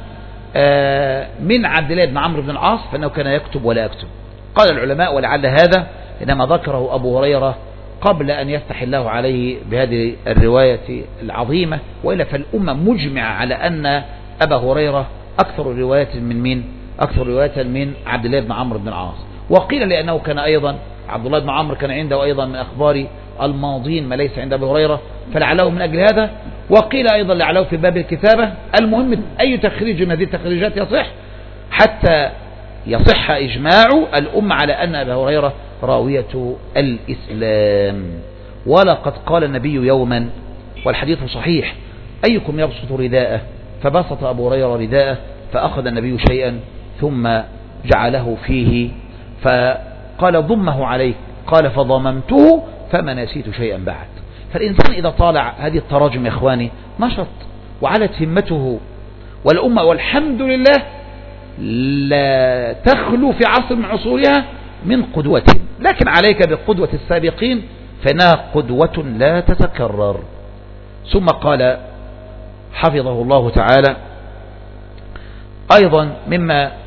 من عبد الله بن عمرو بن العاص، فإنه كان يكتب ولا يكتب. قال العلماء: ولعل هذا إنما ذكره أبو هريرة قبل أن يفتح الله عليه بهذه الرواية العظيمة، وإلا فالأمة مجمعة على أن أبا هريرة أكثر رواية من مين؟ أكثر رواية من عبد الله بن عمرو بن العاص. وقيل لأنه كان أيضا عبد الله بن عمرو كان عنده أيضا من أخبار الماضين ما ليس عند أبي هريرة، فلعله من أجل هذا. وقيل أيضا لعله في باب الكتابة. المهم أي تخريج من هذه التخريجات يصح حتى يصح إجماع الأمة على أن أبا هريرة راوية الإسلام. ولقد قال النبي يوما، والحديث صحيح: أيكم يبسط رداءه؟ فبسط أبو هريرة رداءه، فأخذ النبي شيئا ثم جعله فيه، فقال: ضمه عليك. قال: فضممته فما نسيت شيئا بعد. فالإنسان إذا طالع هذه التراجم يا إخواني نشط وعلت همته، والأمة والحمد لله لا تخلو في عصر من عصورها من قدوة، لكن عليك بقدوة السابقين فإنها قدوة لا تتكرر. ثم قال حفظه الله تعالى أيضا مما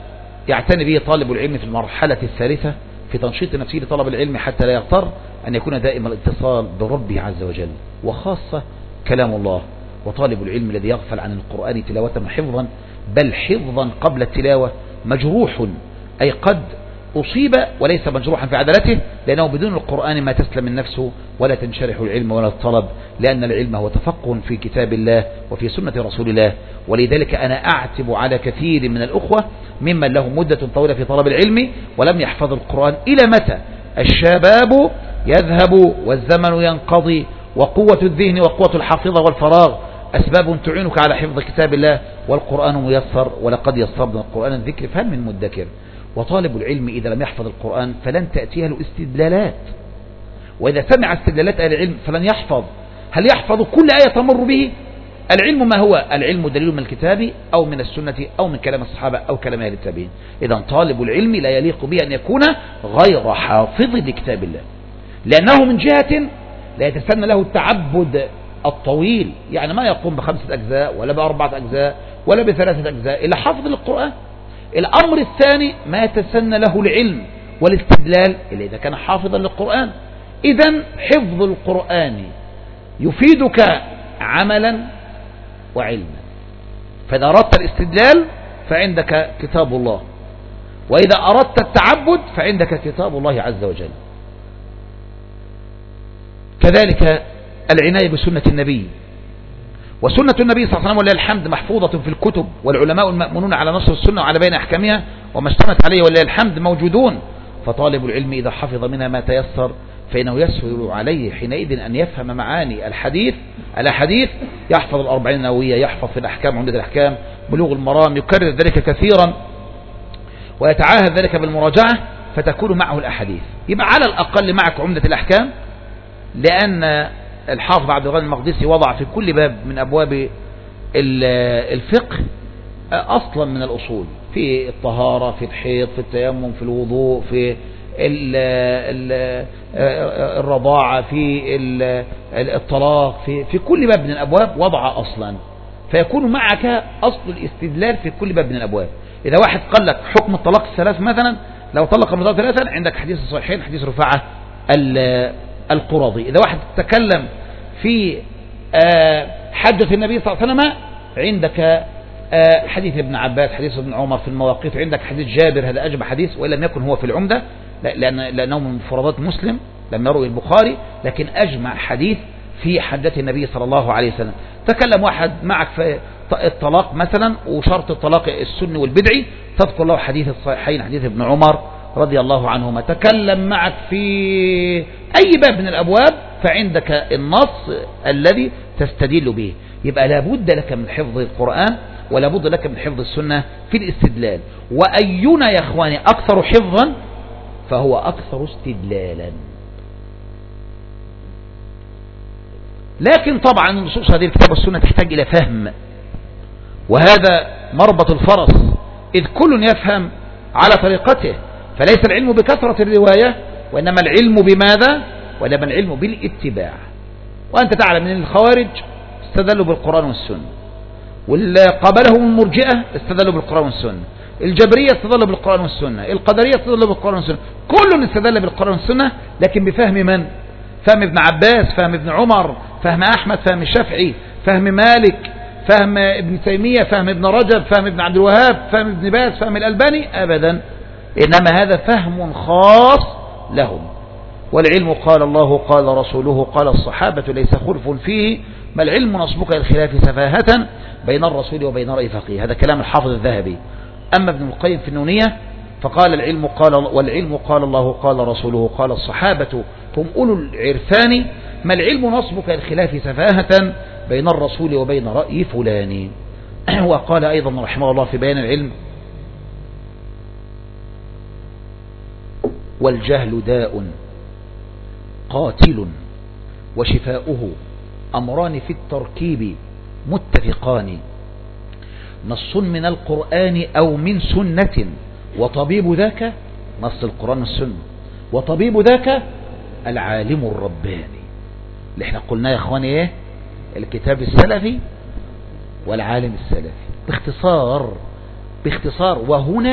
يعتني به طالب العلم في المرحلة الثالثة في تنشيط نفسه لطلب العلم حتى لا يغتر، أن يكون دائما الاتصال بربه عز وجل، وخاصة كلام الله. وطالب العلم الذي يغفل عن القرآن تلاوة وحفظا، بل حفظا قبل التلاوة، مجروح، أي قد أصيب وليس مجروحا في عدلته، لأنه بدون القرآن ما تسلم النفس ولا تنشرح العلم ولا الطلب، لأن العلم هو تفقه في كتاب الله وفي سنة رسول الله. ولذلك أنا أعتب على كثير من الأخوة ممن له مدة طويلة في طلب العلم ولم يحفظ القرآن. إلى متى؟ الشباب يذهب والزمن ينقضي، وقوة الذهن وقوة الحافظة والفراغ أسباب تعينك على حفظ كتاب الله، والقرآن ميسر، ولقد يسرنا القرآن الذكر فهل من مدكر. وطالب العلم إذا لم يحفظ القرآن فلن تأتيه له استدلالات، وإذا سمع استدلالات أهل العلم فلن يحفظ. هل يحفظ كل آية تمر به؟ العلم ما هو؟ العلم دليل من الكتاب أو من السنة أو من كلام الصحابة أو كلام أهل التابعين. إذا طالب العلم لا يليق به أن يكون غير حافظ لكتاب الله، لأنه من جهة لا يتسنى له التعبد الطويل، يعني ما يقوم ب5 أجزاء ولا ب4 أجزاء ولا ب3 أجزاء إلا حافظ للقرآن. الأمر الثاني ما يتسنى له العلم والاستدلال إلا إذا كان حافظا للقرآن. إذن حفظ القرآن يفيدك عملا وعلما. فإذا أردت الاستدلال فعندك كتاب الله، وإذا أردت التعبد فعندك كتاب الله عز وجل. كذلك العناية بسنة النبي، وسنة النبي صلى الله عليه وسلم ولله الحمد محفوظة في الكتب، والعلماء المأمونون على نصر السنة وعلى بيان أحكامها وما اشتمت عليه ولله الحمد موجودون. فطالب العلم إذا حفظ منها ما تيسر فإنه يسهل عليه حينئذ أن يفهم معاني الأحاديث، يحفظ الأربعين النووية، يحفظ في الأحكام عمدة الأحكام، بلوغ المرام، يكرر ذلك كثيرا ويتعاهد ذلك بالمراجعة، فتكون معه الأحاديث. يبقى على الأقل معك عمدة الأحكام، لأن الحافظ عبد الغني المقدسي وضع في كل باب من أبواب الفقه أصلا من الأصول، في الطهارة، في الحيض، في التيمم، في الوضوء، في الرضاعة، في الطلاق، في كل باب من الأبواب وضع أصلا، فيكون معك أصل الاستدلال في كل باب من الأبواب. إذا واحد قال لك حكم الطلاق الثلاث مثلا، لو طلق المرأة ثلاثا عندك حديث الصحيحين، حديث رفاعة القرظي. إذا واحد تكلم في حجة النبي صلى الله عليه وسلم عندك حديث ابن عباس، حديث ابن عمر في المواقيت، عندك حديث جابر، هذا أجمع حديث وإن لم يكن هو في العمدة لأنه من مفردات مسلم لم يروي البخاري، لكن أجمع حديث في حجة النبي صلى الله عليه وسلم. تكلم واحد معك في الطلاق مثلا وشرط الطلاق السني والبدعي، تذكر له حديث الصحيحين، حديث ابن عمر رضي الله عنهما. تكلم معك في أي باب من الأبواب فعندك النص الذي تستدل به. يبقى لابد لك من حفظ القرآن ولابد لك من حفظ السنة في الاستدلال. وأينا يا أخواني أكثر حفظا فهو أكثر استدلالا. لكن طبعا نصوص هذه الكتاب والسنة تحتاج إلى فهم، وهذا مربط الفرس، إذ كل يفهم على طريقته. فليس العلم بكثرة الرواية، وإنما العلم بماذا؟ وإنما العلم بالاتباع. وأنت تعلم من الخوارج استدلوا بالقرآن والسنة، واللي قابلهم المرجئة استدلوا بالقرآن والسنة، الجبرية استدلوا بالقرآن والسنة، القدرية استدلوا بالقرآن والسنة، كل استدل بالقرآن والسنة، لكن بفهم من؟ فهم ابن عباس، فهم ابن عمر، فهم أحمد، فهم الشافعي، فهم مالك، فهم ابن تيمية، فهم ابن رجب، فهم ابن عبد الوهاب، فهم ابن باز، فهم الألباني؟ أبدا، إنما هذا فهم خاص لهم. والعلم قال الله قال رسوله قال الصحابة ليس خلف فيه، ما العلم نصبك الخلاف سفاهة بين الرسول وبين رأي فقيه. هذا كلام الحافظ الذهبي. أما ابن القيم في النونية فقال والعلم قال الله قال رسوله قال الصحابة هم أولو العرفان، ما العلم نصبك الخلاف سفاهة بين الرسول وبين رأي فلان. وقال أيضا رحمه الله في بيان العلم: والجهل داء قاتل وشفاؤه أمران في التركيب متفقان، نص من القرآن أو من سنة، وطبيب ذاك نص القرآن والسنة، وطبيب ذاك العالم الرباني. اللي احنا قلنا يا اخواني ايه؟ الكتاب السلفي والعالم السلفي باختصار. وهنا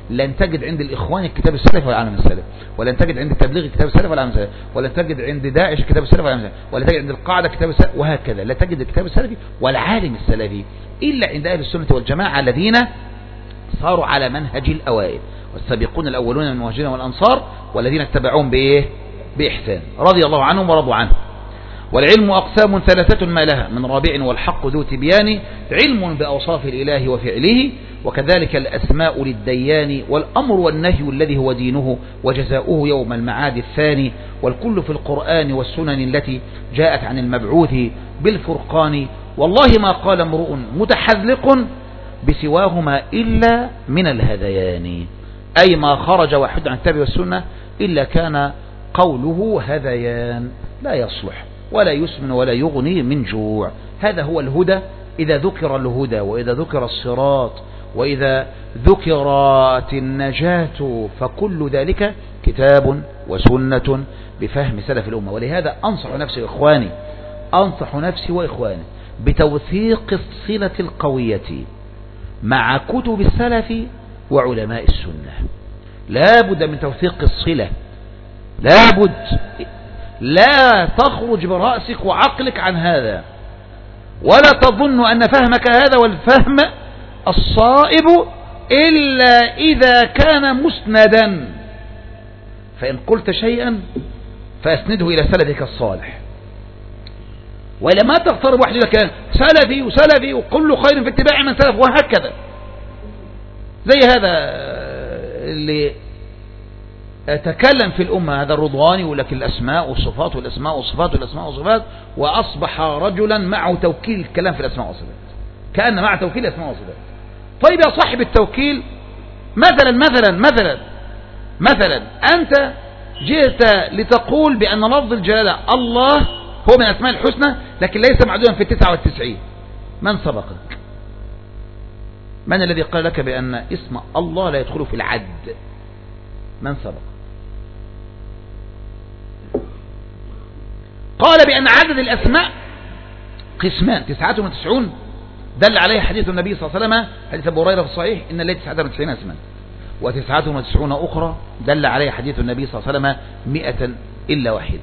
لن تجد عند الإخوان الكتاب السلفي ولا العالم السلفي، ولن تجد عند التبليغ الكتاب السلفي ولا العالم السلفي، ولن تجد عند داعش الكتاب السلفي ولا العالم السلفي، ولا تجد عند القاعدة الكتاب السلفي، وهكذا لا تجد الكتاب السلفي والعالم السلفي إلا عند أهل السنة والجماعة الذين صاروا على منهج الأوائل والسابقون الأولون من المهاجرين والأنصار والذين اتبعوهم بإحسان رضي الله عنهم ورضوا عنه. والعلم أقسام ثلاثة ما لها من رابع والحق ذو تبيان، علم بأوصاف الإله وفعله، وكذلك الأسماء للديان، والأمر والنهي الذي هو دينه وجزاؤه يوم المعاد الثاني، والكل في القرآن والسنن التي جاءت عن المبعوث بالفرقان، والله ما قال امرؤ متحذلق بسواهما إلا من الهذيان، أي ما خرج واحد عن الكتاب والسنة إلا كان قوله هذيان لا يصلح ولا يسمن ولا يغني من جوع. هذا هو الهدى إذا ذكر الهدى، وإذا ذكر الصراط، وإذا ذكرت النجاة، فكل ذلك كتاب وسنة بفهم سلف الأمة. ولهذا أنصح نفسي إخواني، أنصح نفسي وإخواني بتوثيق الصلة القوية مع كتب السلف وعلماء السنة. لا بد من توثيق الصلة، لا بد، لا تخرج برأسك وعقلك عن هذا، ولا تظن أن فهمك هذا والفهم الصائب إلا إذا كان مسندا، فإن قلت شيئا فأسنده إلى سلفك الصالح، وإلا ما تغترب واحد لك سلفي وسلفي وكل خير في اتباع من سلف وهكذا. زي هذا اللي أتكلم في الأمة، هذا الرضواني يقول لك الأسماء والصفات والأسماء والصفات والأسماء والصفات، وأصبح رجلا معه توكيل الكلام في الأسماء والصفات، كأن مع توكيل الأسماء والصفات. طيب يا صاحب التوكيل، مثلا أنت جئت لتقول بأن لفظ الجلالة الله هو من أسماء الحسنى لكن ليس معدودا في 99، من سبقك؟ من الذي قال لك بأن اسم الله لا يدخل في العد؟ من سبق؟ قال بأن عدد الأسماء قسمان 99 دل عليه حديث النبي صلى الله عليه وسلم، حديث أبو هريرة في الصحيح إن الله 99 اسما، و99 أخرى دل عليه حديث النبي صلى الله عليه وسلم 100 إلا واحدة.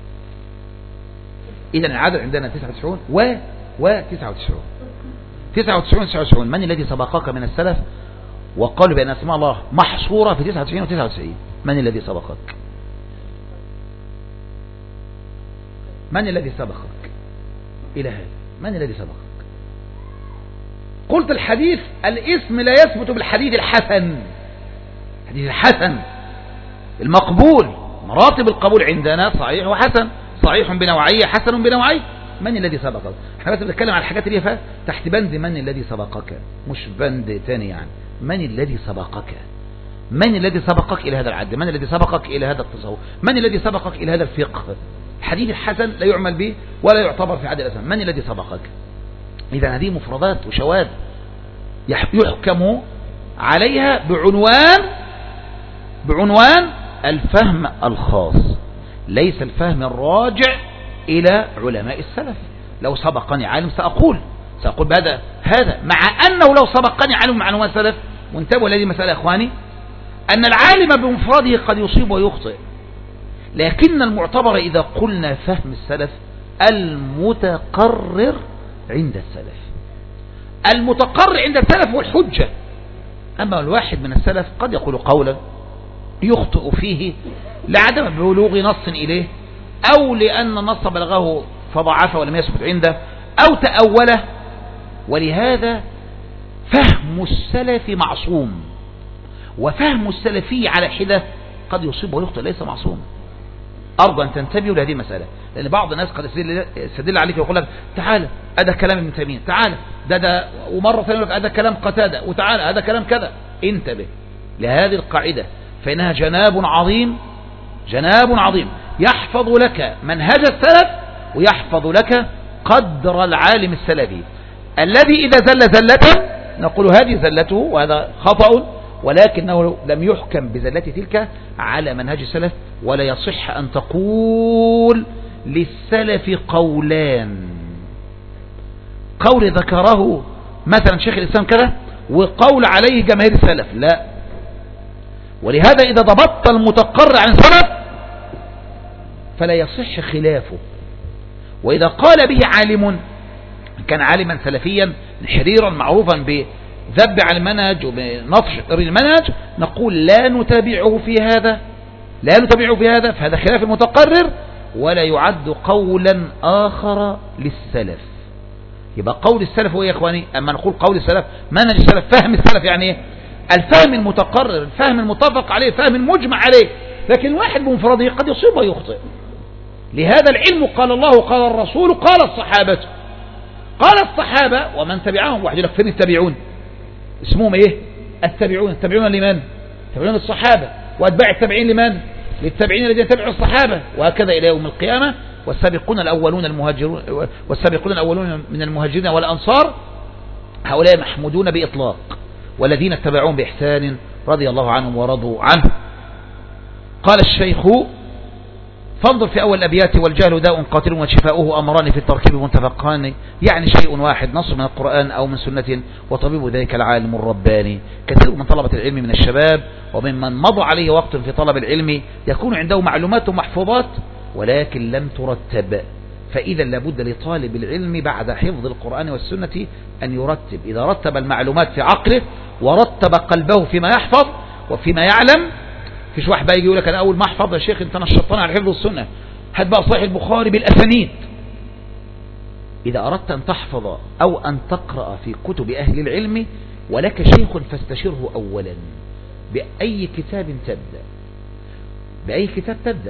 إذن العدد عندنا 99 و99 99. من الذي سبقك من السلف وقالوا بأن أسماء الله محصورة في 99 و99؟ من الذي سبقك؟ من الذي سبقك إلى هذا؟ من الذي سبقك؟ قلت الحديث الاسم لا يثبت بالحديث الحسن، حديث الحسن المقبول، مراتب القبول عندنا صحيح وحسن، صحيح بنوعية حسن بنوعية. من الذي سبقك؟ احنا بس بنتكلم عن الحاجات اللي فيها تحت بند من الذي سبقك، مش بند تاني يعني. من الذي سبقك؟ من الذي سبقك إلى هذا العد؟ من الذي سبقك إلى هذا التصور؟ من الذي سبقك إلى هذا الفقه؟ الحديث الحسن لا يعمل به ولا يعتبر في عدد الأسماء. من الذي سبقك؟ إذا هذه مفردات وشواذ يحكم عليها بعنوان الفهم الخاص، ليس الفهم الراجع إلى علماء السلف. لو سبقني عالم سأقول بهذا مع أنه لو سبقني عالم مع علماء السلف، وانتبهوا لهذه المسألة يا إخواني، أن العالم بمفرده قد يصيب ويخطئ، لكن المعتبر إذا قلنا فهم السلف المتقرر عند السلف، المتقرر عند السلف هو الحجة. أما الواحد من السلف قد يقول قولا يخطئ فيه لعدم بلوغ نص إليه، أو لأن النص بلغه فضعفه ولم يثبت عنده، أو تأوله. ولهذا فهم السلف معصوم، وفهم السلفي على حدة قد يصيب ويخطئ، ليس معصوم. أرجو أن تنتبهوا لهذه المسألة، لأن بعض الناس قد يستدل عليك ويقول لك تعال هذا كلام ابن تيمية، تعال ده ومرة ثانية يقول لك هذا كلام قتادة، وتعال هذا كلام كذا. انتبه لهذه القاعدة، فإنها جناب عظيم يحفظ لك منهج السلف ويحفظ لك قدر العالم السلفي الذي إذا زل زلته نقول هذه زلته وهذا خطأ، ولكنه لم يحكم بزلة تلك على منهج السلف. ولا يصح أن تقول للسلف قولان، قول ذكره مثلا شيخ الإسلام كذا وقول عليه جماهير السلف، لا، ولهذا إذا ضبطت المتقرر عن سلف فلا يصح خلافه. وإذا قال به عالم كان عالما سلفيا حريرا معروفا بذب على المنهج وبنطش المنهج، نقول لا نتابعه في هذا، فهذا خلاف المتقرر ولا يعد قولا آخر للسلف. يبقى قول السلف هو يا إخواني، أما نقول قول السلف منهج السلف فهم السلف يعني إيه؟ الفهم المتقرر، الفهم المتفق عليه، الفهم المجمع عليه. لكن الواحد بمفرده قد يصيب ويخطئ. لهذا العلم قال الله قال الرسول قال الصحابة. قال الصحابة ومن تبعهم، واحد يقول لك فين التابعون؟ اسمهم ايه؟ التابعون لمن؟ التابعون الصحابة. واتباع التابعين لمن؟ للتابعين الذين تبعوا الصحابة، وهكذا إلى يوم القيامة. والسابقون الأولون من المهاجرين والأنصار هؤلاء محمودون بإطلاق، والذين اتبعون بإحسان رضي الله عنهم ورضوا عنه. قال الشيخ فانظر في أول الأبيات: والجهل داء قاتل وشفاؤه أمران في التركيب متفقان، يعني شيء واحد نص من القرآن أو من سنة، وطبيب ذلك العالم الرباني. كثير من طلبة العلم من الشباب وممن مضى عليه وقت في طلب العلم يكون عنده معلومات ومحفوظات ولكن لم ترتب، فإذا لابد لطالب العلم بعد حفظ القرآن والسنة أن يرتب. إذا رتب المعلومات في عقله ورتب قلبه فيما يحفظ وفيما يعلم. فيش واحد بقى يجي يقول لك أنا أول ما أحفظ يا شيخ أنت نشطتني على حفظ السنة، هات بقى صحيح البخاري بالأسانيد. إذا أردت أن تحفظ أو أن تقرأ في كتب أهل العلم ولك شيخ فاستشره أولا بأي كتاب تبدأ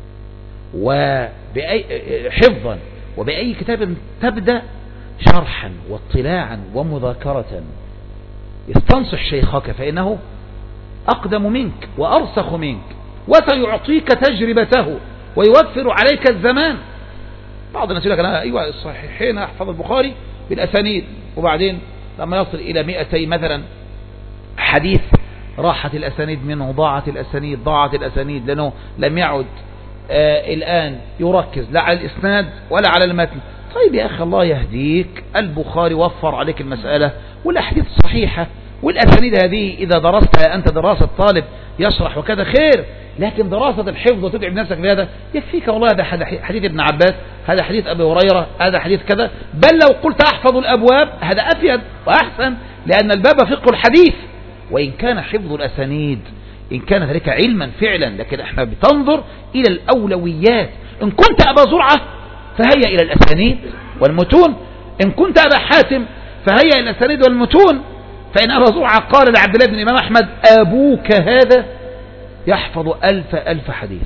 وبأي حفظا، وبأي كتاب تبدأ شرحا واطلاعا ومذاكرة. استنصح شيخك فإنه أقدم منك وأرسخ منك وسيعطيك تجربته ويوفر عليك الزمان. بعض الناس يقول لك أنا أيوة الصحيحين أحفظ البخاري بالأسانيد، وبعدين لما يصل إلى 200 مثلا حديث راحت الأسانيد منه، ضاعت الأسانيد لأنه لم يعد الآن يركز لا على الإسناد ولا على المتن. طيب يا أخي الله يهديك، البخاري وفر عليك المسألة والأحاديث صحيحة، والأسانيد هذه إذا درستها أنت دراسة طالب يشرح وكذا خير، لكن دراسة الحفظ وتتعب نفسك بهذا يكفيك. والله هذا حديث ابن عباس، هذا حديث أبي هريرة، هذا حديث كذا. بل لو قلت أحفظ الأبواب هذا أفيد وأحسن، لأن الباب فقه الحديث. وإن كان حفظ الأسانيد إن كان ذلك علما فعلا، لكن احنا بتنظر إلى الأولويات. إن كنت أبا زرعة فهيا إلى الأسانيد والمتون، إن كنت أبا حاتم فهيا إلى الأسانيد والمتون. فإن أبا زرعة قال لعبد الله بن الإمام أحمد: أبوك هذا يحفظ 1000 حديث.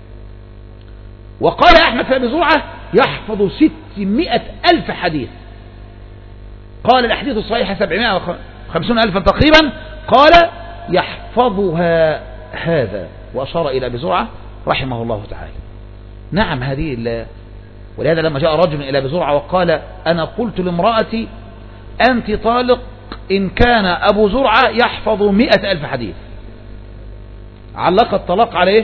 وقال أحمد في أبي زرعة يحفظ 600,000 حديث. قال الأحاديث الصحيحة 750,000 تقريبا، قال يحفظها هذا، وأشار إلى أبي زرعة رحمه الله تعالى. نعم هذه ولهذا لما جاء رجل إلى أبي زرعة وقال: أنا قلت لامرأتي أنت طالق إن كان أبو زرعة يحفظ 100,000 حديث، علق الطلاق عليه.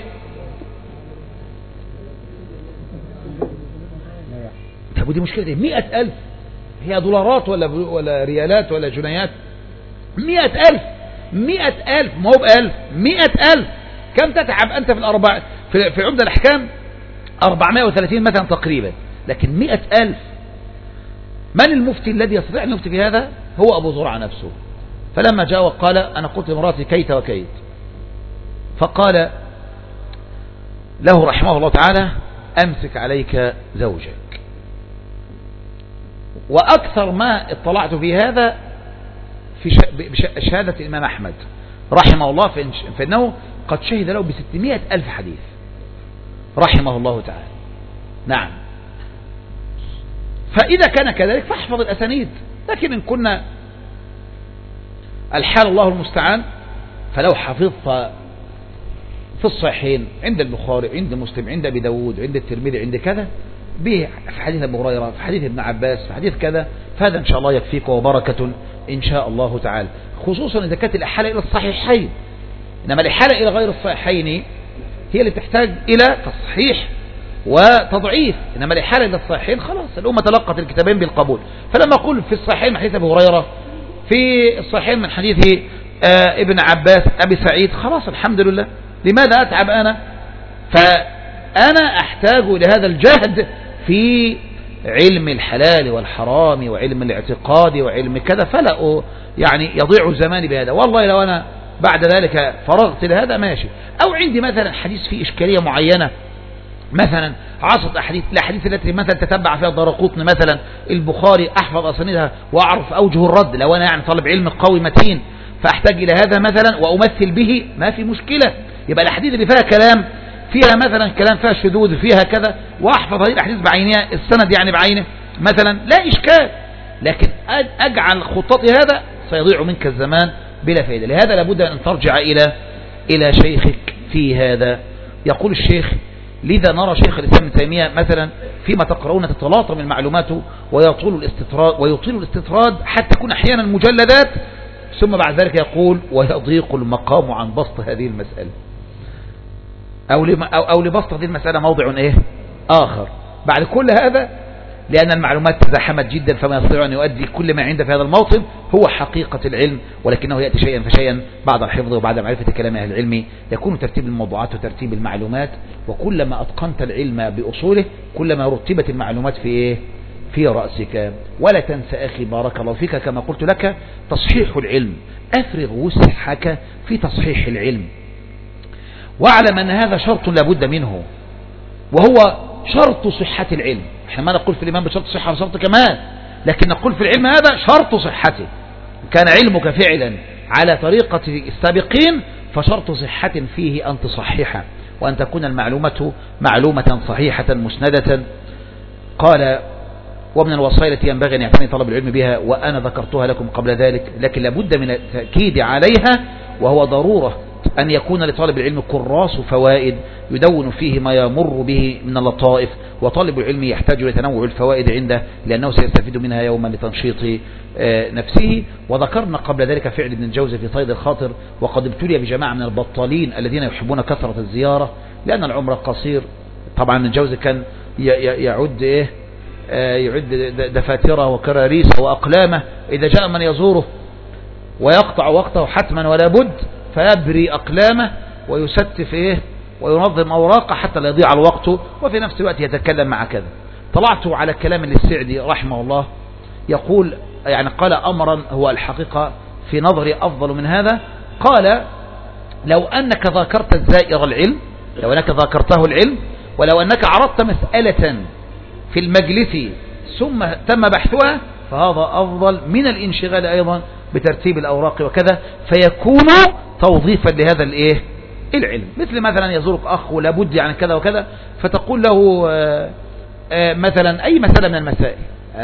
طب ودي مشكلة دي 100,000 هي دولارات ولا ريالات ولا جنيات؟ 100,000 ما هو ب1000 100,000. كم تتعب أنت في عمدة الأحكام 430 مثلا تقريبا، لكن 100,000. من المفتي الذي يستطيع أن يفتي في هذا؟ هو أبو زرعة نفسه. فلما جاء وقال: أنا قلت لمراتي كيت وكيت، فقال له رحمه الله تعالى: أمسك عليك زوجك. وأكثر ما اطلعت في هذا في شهادة الإمام أحمد رحمه الله، فإنه قد شهد له ب600,000 حديث رحمه الله تعالى. نعم. فإذا كان كذلك فاحفظ الأسانيد. لكن إن كنا الحال الله المستعان، فلو حفظت في الصحيحين عند البخاري عند مسلم عند أبي داود عند الترمذي عند كذا، في حديث أبو هريرة في حديث ابن عباس في حديث كذا، فهذا إن شاء الله يكفيك وبركة إن شاء الله تعالى. خصوصا إذا كانت الإحالة إلى الصحيحين. إنما الإحالة إلى غير الصحيحين هي اللي تحتاج إلى تصحيح وتضعيف. إنما الإحالة إلى الصحيحين خلاص الأمة تلقت الكتابين بالقبول. فلما أقول في الصحيحين من حديث أبي هريرة، في الصحيحين من حديث ابن عباس، أبي سعيد، خلاص الحمد لله. لماذا أتعب أنا؟ فأنا أحتاج إلى هذا الجهد في علم الحلال والحرام وعلم الاعتقاد وعلم كذا، فلا يعني يضيع زماني بهذا. والله لو أنا بعد ذلك فرغت لهذا ماشي. أو عندي مثلا حديث فيه إشكالية معينة، مثلا عصد الأحاديث التي مثلا تتبع فيها الدارقطني مثلا، البخاري أحفظ أسانيدها وأعرف أوجه الرد، لو أنا يعني طالب علم قوي متين فأحتاج إلى هذا مثلا وأمثل به، ما في مشكلة. يبقى الأحاديث اللي فيها كلام، فيها مثلا كلام فيها شذوذ فيها كذا، وأحفظ هذه الأحاديث بعينها، السند يعني بعينه مثلا، لا إشكال. لكن أجعل خطتي هذا سيضيع منك الزمان بلا فائدة. لهذا لابد أن ترجع إلى شيخك في هذا. يقول الشيخ: لذا نرى شيخ الإسلام ابن تيمية مثلا فيما تقرؤون تتلاطم المعلومات ويطيل الاستطراد حتى تكون أحيانا مجلدات، ثم بعد ذلك يقول: ويضيق المقام عن بسط هذه المسألة، أو لبسط هذه المسألة موضع آخر. بعد كل هذا، لأن المعلومات تزاحمت جدا، فما يستطيع أن يؤدي كل ما عنده في هذا الموطن هو حقيقة العلم، ولكنه يأتي شيئا فشيئا بعد الحفظ وبعد معرفة كلام أهل العلم يكون ترتيب الموضوعات وترتيب المعلومات. وكلما أتقنت العلم بأصوله كلما رتبت المعلومات في رأسك. ولا تنسى أخي بارك الله فيك كما قلت لك تصحيح العلم، أفرغ وسعك في تصحيح العلم، واعلم أن هذا شرط لابد منه، وهو شرط صحة العلم. احنا ما نقول في الإيمان بشرط صحة وشرط كمال، لكن نقول في العلم هذا شرط صحته. كان علمك فعلا على طريقة السابقين فشرط صحة فيه أن تصححه، وأن تكون المعلومة معلومة صحيحة مسندة. قال: ومن الوصايا التي ينبغي أن يعتني طلب العلم بها، وأنا ذكرتها لكم قبل ذلك، لكن لابد من التأكيد عليها، وهو ضرورة أن يكون لطالب العلم كراس فوائد يدون فيه ما يمر به من اللطائف. وطالب العلم يحتاج لتنوع الفوائد عنده، لأنه سيستفيد منها يوما لتنشيط نفسه. وذكرنا قبل ذلك فعل ابن الجوزي في صيد الخاطر: وقد ابتلي بجماعة من البطالين الذين يحبون كثرة الزيارة لأن العمر قصير. طبعا ابن الجوزي كان يعد دفاتره وكراريسه وأقلامه إذا جاء من يزوره، ويقطع وقته حتما ولا بد، فيبري أقلامه ويستف وينظم أوراقه حتى لا يضيع الوقت، وفي نفس الوقت يتكلم مع كذا. طلعت على كلام للسعدي رحمه الله، يقول يعني قال أمرا هو الحقيقة في نظري أفضل من هذا. قال: لو أنك ذاكرت الزائر العلم، لو أنك ذاكرته العلم، ولو أنك عرضت مسألة في المجلس ثم تم بحثها، فهذا أفضل من الانشغال أيضا بترتيب الأوراق وكذا، فيكون توظيفا لهذا العلم. مثل مثلا يزورك أخ ولابد يعني كذا وكذا، فتقول له مثلا أي مسألة من المسائل،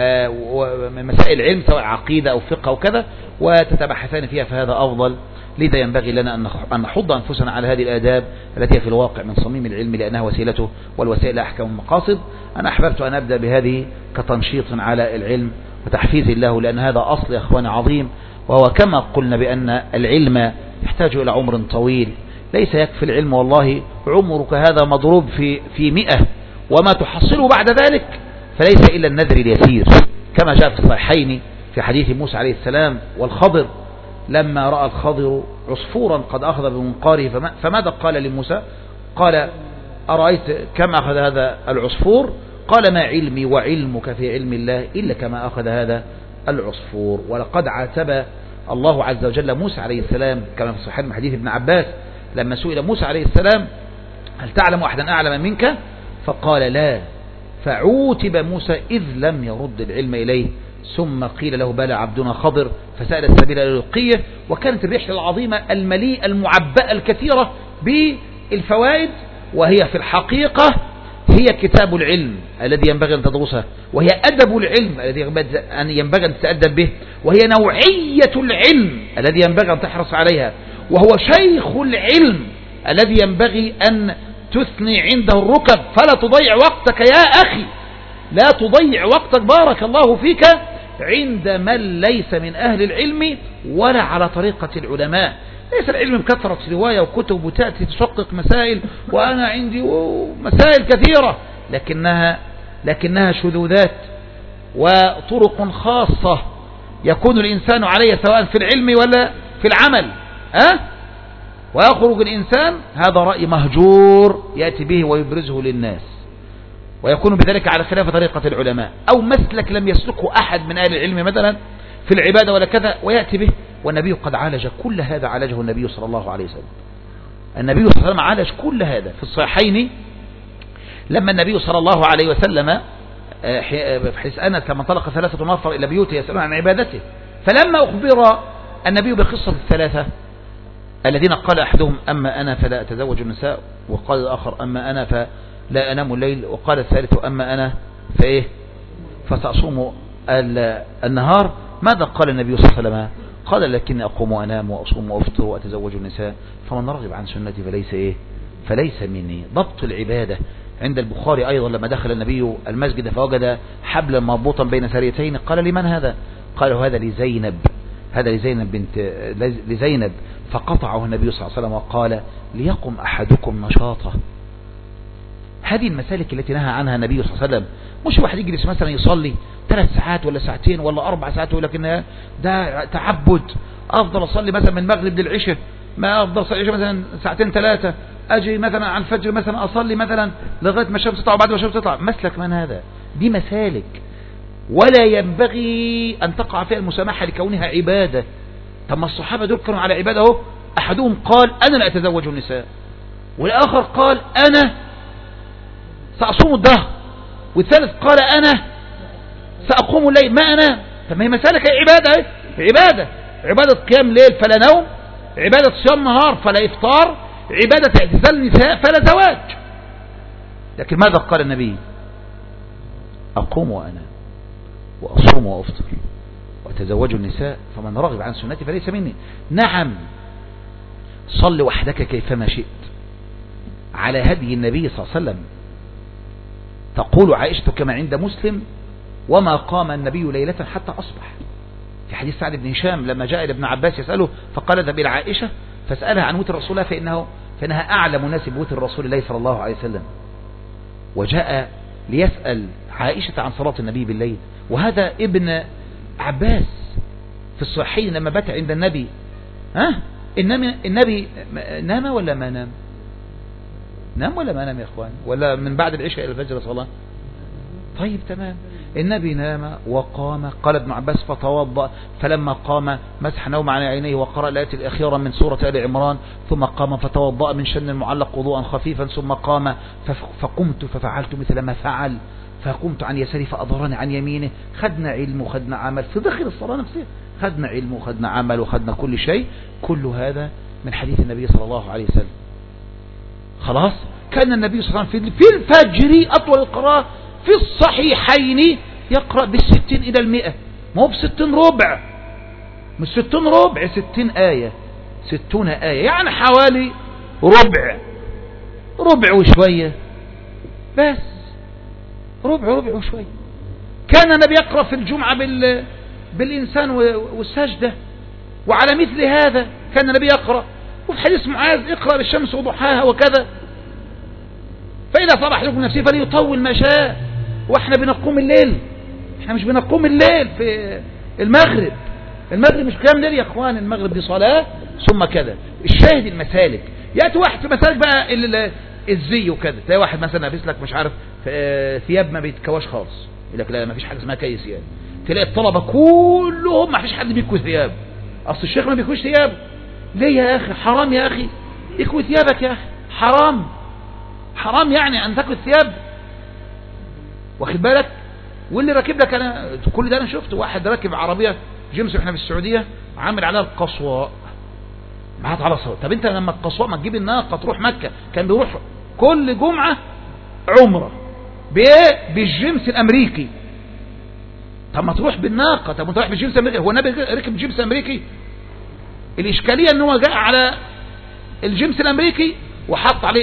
من مسائل العلم سواء عقيدة أو فقه أو كذا، وتتبحثان فيها، فهذا أفضل. لذا ينبغي لنا أن نحض أنفسنا على هذه الآداب التي في الواقع من صميم العلم، لأنها وسيلته، والوسائل أحكم المقاصد. أنا أحببت أن أبدأ بهذه كتنشيط على العلم وتحفيز الله، لأن هذا أصل يا أخواني عظيم، وهو كما قلنا بأن العلم يحتاج إلى عمر طويل. ليس يكفي العلم، والله عمرك هذا مضروب في 100، وما تحصله بعد ذلك فليس إلا النذر اليسير، كما جاء في الصحيحين في حديث موسى عليه السلام والخضر، لما رأى الخضر عصفورا قد أخذ بمنقاره، فماذا قال لموسى؟ قال: أرأيت كم أخذ هذا العصفور؟ قال: ما علمي وعلمك في علم الله إلا كما أخذ هذا العصفور. ولقد عاتب الله عز وجل موسى عليه السلام كما في صحيح من حديث ابن عباس، لما سئل موسى عليه السلام: هل تعلم أحدا أعلم منك؟ فقال: لا. فعوتب موسى إذ لم يرد العلم إليه، ثم قيل له: بلى عبدنا خضر، فسأل السبيل للقيه. وكانت الرحلة العظيمة المليئة المعبأة الكثيرة بالفوائد، وهي في الحقيقة هي كتاب العلم الذي ينبغي أن تدرسه، وهي أدب العلم الذي ينبغي أن تتأدب به، وهي نوعية العلم الذي ينبغي أن تحرص عليها، وهو شيخ العلم الذي ينبغي أن تثني عنده الركب. فلا تضيع وقتك يا أخي، لا تضيع وقتك بارك الله فيك عند من ليس من أهل العلم ولا على طريقة العلماء. ليس العلم بكثرة رواية وكتب وتأتي تشقق مسائل، وأنا عندي مسائل كثيرة، لكنها شذوذات وطرق خاصة يكون الإنسان عليها سواء في العلم ولا في العمل. ويخرج الإنسان، هذا رأي مهجور يأتي به ويبرزه للناس، ويكون بذلك على خلاف طريقة العلماء، أو مسلك لم يسلكه أحد من أهل العلم مثلا في العبادة ولا كذا ويأتي به، والنبي قد عالج كل هذا، عالجه النبي صلى الله عليه وسلم. النبي صلى الله عليه وسلم عالج كل هذا في الصحيحين، لما النبي صلى الله عليه وسلم في حديث أنس لما انطلق 3 نفر إلى بيوته يسألون عن عبادته، فلما أخبر النبي بقصة ال3 الذين قال أحدهم أما أنا فلا أتزوج النساء، وقال الآخر أما أنا فلا أنام الليل، وقال الثالث أما أنا فإيه فسأصوم النهار، ماذا قال النبي صلى الله عليه وسلم؟ قال لكني أقوم وأنام وأصوم وأفطر وأتزوج النساء، فمن رغب عن سنتي فليس مني. ضبط العبادة. عند البخاري أيضا لما دخل النبي المسجد فوجد حبلا مربوطا بين ساريتين، قال لمن هذا؟ قالوا هذا لزينب، فقطعه النبي صلى الله عليه وسلم وقال ليقم أحدكم نشاطه. هذه المسالك التي نهى عنها النبي صلى الله عليه وسلم، مش واحد يجلس مثلا يصلي 3 ساعات ولا 2 ساعات ولا 4 ساعات ويقول لك ان ده تعبد، افضل اصلي مثلا من المغرب للعشاء، ما افضل اصلي العشاء مثلا 2 3 ساعات، اجي مثلا على الفجر مثلا اصلي مثلا لغايه ما الشمس تطلع، وبعد ما الشمس تطلع. مسلك من هذا؟ دي مسالك ولا ينبغي ان تقع فيها المسامحه لكونها عباده. طب ما الصحابه دول كانوا على عباده اهو، احدهم قال انا لا اتزوج النساء، والاخر قال انا سأصوم الدهر، والثالث قال أنا سأقوم الليل ما أنا. طب ما هي مسالك عبادة، عبادة قيام ليل فلا نوم، عبادة صيام نهار فلا إفطار، عبادة اعتزال النساء فلا زواج. لكن ماذا قال النبي؟ أقوم وأنا وأصوم وأفطر وأتزوج النساء، فمن رغب عن سنتي فليس مني. نعم، صل وحدك كيفما شئت على هدي النبي صلى الله عليه وسلم. تقول عائشة كما عند مسلم وما قام النبي ليلة حتى أصبح. في حديث سعد بن هشام لما جاء إلى ابن عباس يسأله فقال اذهب إلى عائشة فاسألها عن وتر رسول الله فإنها أعلم ناس بوتر رسول الله صلى الله عليه وسلم. وجاء ليسأل عائشة عن صلاة النبي بالليل، وهذا ابن عباس في الصحيحين لما بات عند النبي النبي نام ولا ما نام؟ نام ولا ما نام يا اخوان؟ ولا من بعد العشاء الى الفجر صلاة؟ طيب تمام. النبي نام وقام، قال ابن عباس فتوضأ، فلما قام مسح نوم على عينيه وقرأ الآية الأخيرة من سورة آل عمران، ثم قام فتوضأ من شن المعلق وضوءا خفيفا، ثم قام فقمت ففعلت مثل ما فعل، فقمت عن يساري فأظهرني عن يمينه. خدنا علم وخدنا عمل في داخل الصلاة نفسها، خدنا علم وخدنا عمل وخدنا كل شيء، كل هذا من حديث النبي صلى الله عليه وسلم. خلاص. كان النبي صلى الله عليه وسلم في الفجر أطول القراءة في الصحيحين يقرأ ب60 إلى 100، ما هو ب60 ربع، مش 60 ربع، 60 آية، 60 آية، يعني حوالي ربع وشوية، بس ربع وشوية. كان النبي يقرأ في الجمعة بالإنسان والسجدة، وعلى مثل هذا كان النبي يقرأ. وفي حديث معاذ اقرأ بالشمس وضحاها وكذا، فإذا صبح لكم نفسه فليطول ما شاء. واحنا بنقوم الليل، احنا مش بنقوم الليل في المغرب مش قيام ليل يا اخوان، المغرب دي صلاة ثم كذا. الشاهد المسالك، يأتي واحد في مسالك بقى الزي وكذا، تلاقي واحد مثلا لابس لك مش عارف ثياب ما بيتكواش خالص، يقول لك لا ما فيش حاجه اسمها كيس ثياب. تلاقي الطلبة كلهم ما فيش حد بيكوي ثياب، اصل الشيخ ما بيكويش ثياب. ليه يا اخي؟ حرام يا اخي، اكوي ثيابك يا اخي، حرام يعني ان تكوي الثياب، واخد بالك؟ واللي راكب لك، انا كل ده انا شفت واحد راكب عربيه جيمس واحنا في السعوديه عامل عليها القصواء معاه على صوت. طب انت لما القصواء ما تجيب الناقه تروح مكه، كان بيروح كل جمعه عمره بايه؟ بالجيمس الامريكي. طب ما تروح بالناقه، طب ما تروح بالجيمس الامريكي. هو النبي ركب جيمس امريكي؟ الاشكاليه ان هو جاء على الجيمس الامريكي وحط عليه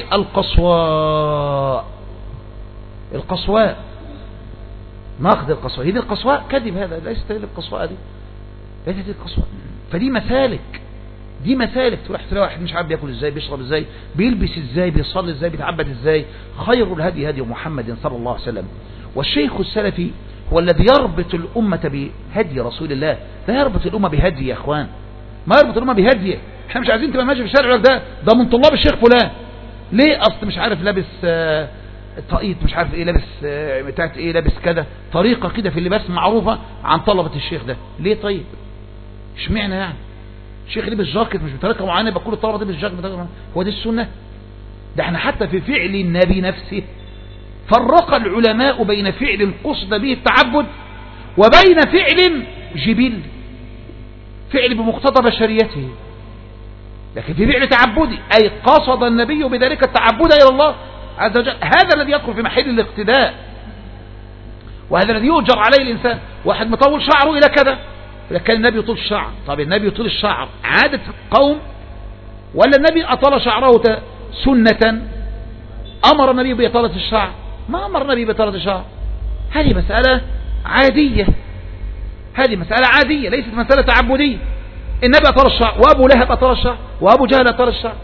القصواء ناخذ القصواء. هي دي القصواء؟ كذب، هذا ليست هي القصواء، دي ليست هي القصواء. فدي مسالك تروح تلاقي واحد مش عارف بياكل ازاي، بيشرب ازاي، بيلبس ازاي، بيصلي ازاي، بيتعبد ازاي. خير الهدي هدي محمد صلى الله عليه وسلم. والشيخ السلفي هو الذي يربط الأمة بهدي رسول الله، لا يربط الأمة بهدي يا اخوان، ما يربط الأمة بهديه. احنا مش عايزين تبقى ماشي في الشارع ده من طلاب الشيخ فلان. ليه؟ اصل مش عارف لابس طاقية مش عارف ايه، لابس بتاعت ايه، لابس كده، طريقة كده في اللباس معروفة عن طلبة الشيخ ده. ليه طيب؟ اشمعنى يعني الشيخ لبس جاكيت مش بطريقة معينة يبقى كل الطلبة لبس جاكيت بطريقة معينة؟ هو دي السنة؟ ده احنا حتى في فعل النبي نفسه فرق العلماء بين فعل قصد به التعبد وبين فعل جبل، فعل بمقتضى بشريته، لكن في فعل تعبدي أي قصد النبي بذلك التعبد إلى الله عز وجل. هذا الذي يدخل في محل الاقتداء، وهذا الذي يؤجر عليه الإنسان. واحد مطول شعره إلى كذا، كان النبي يطول الشعر. طب النبي يطول الشعر عادة قوم ولا النبي أطال شعره سنة؟ أمر النبي بإطالة الشعر؟ ما أمر النبي بإطالة الشعر. هذه مسألة عادية، هذه مسألة عادية ليست مسألة تعبدية. النبي أطال الشعر، وأبو لهب أطال الشعر، وأبو جهل أطال الشعر.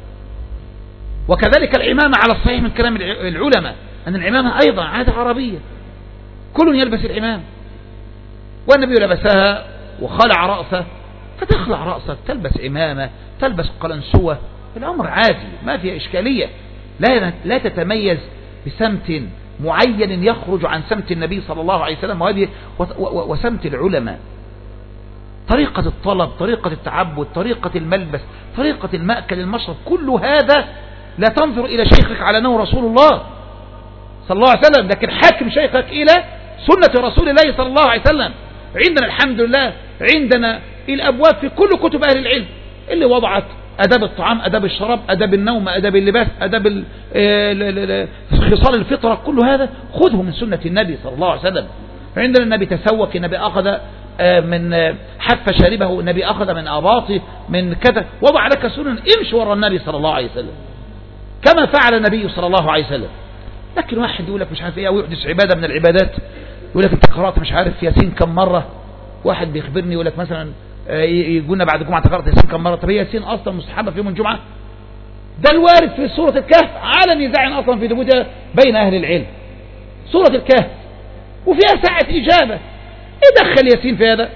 وكذلك العمامة على الصحيح من كلام العلماء أن العمامة أيضا عادة عربية، كل يلبس العمام، والنبي لبسها وخلع رأسه، فتخلع رأسك تلبس عمامة، تلبس قلنسوة، الأمر عادي ما فيه إشكالية. لا تتميز بسمت معين يخرج عن سمت النبي صلى الله عليه وسلم وسمت العلماء. طريقة الطلب، طريقة التعبد، طريقة الملبس، طريقة المأكل، المشرب، كل هذا لا تنظر إلى شيخك على أنه رسول الله صلى الله عليه وسلم، لكن حاكم شيخك إلى سنة رسول الله صلى الله عليه وسلم. عندنا الحمد لله عندنا الأبواب في كل كتب أهل العلم اللي وضعت أداب الطعام، أداب الشراب، أداب النوم، أداب اللباس، أداب خصال الفطرة، كل هذا خذه من سنة النبي صلى الله عليه وسلم. عندنا النبي تسوك، النبي أخذ من حف شاربه، النبي أخذ من أباطه، من كذا، وضع لك سنن، امشي وراء النبي صلى الله عليه وسلم كما فعل النبي صلى الله عليه وسلم. لكن واحد يقول لك مش عارف ايه، او يحدث عبادة من العبادات يقول لك انت قرأت مش عارف ياسين كم مرة. واحد بيخبرني يقول لك مثلا يقولنا بعد الجمعة قرأت ياسين كم مرة. طب هي ياسين اصلا مستحبة في يوم الجمعة؟ ده الوارد في سورة الكهف على نزاع اصلا في ثبوتها بين اهل العلم، سورة الكهف وفيها ساعة اجابة، ايه دخل ياسين في هذا؟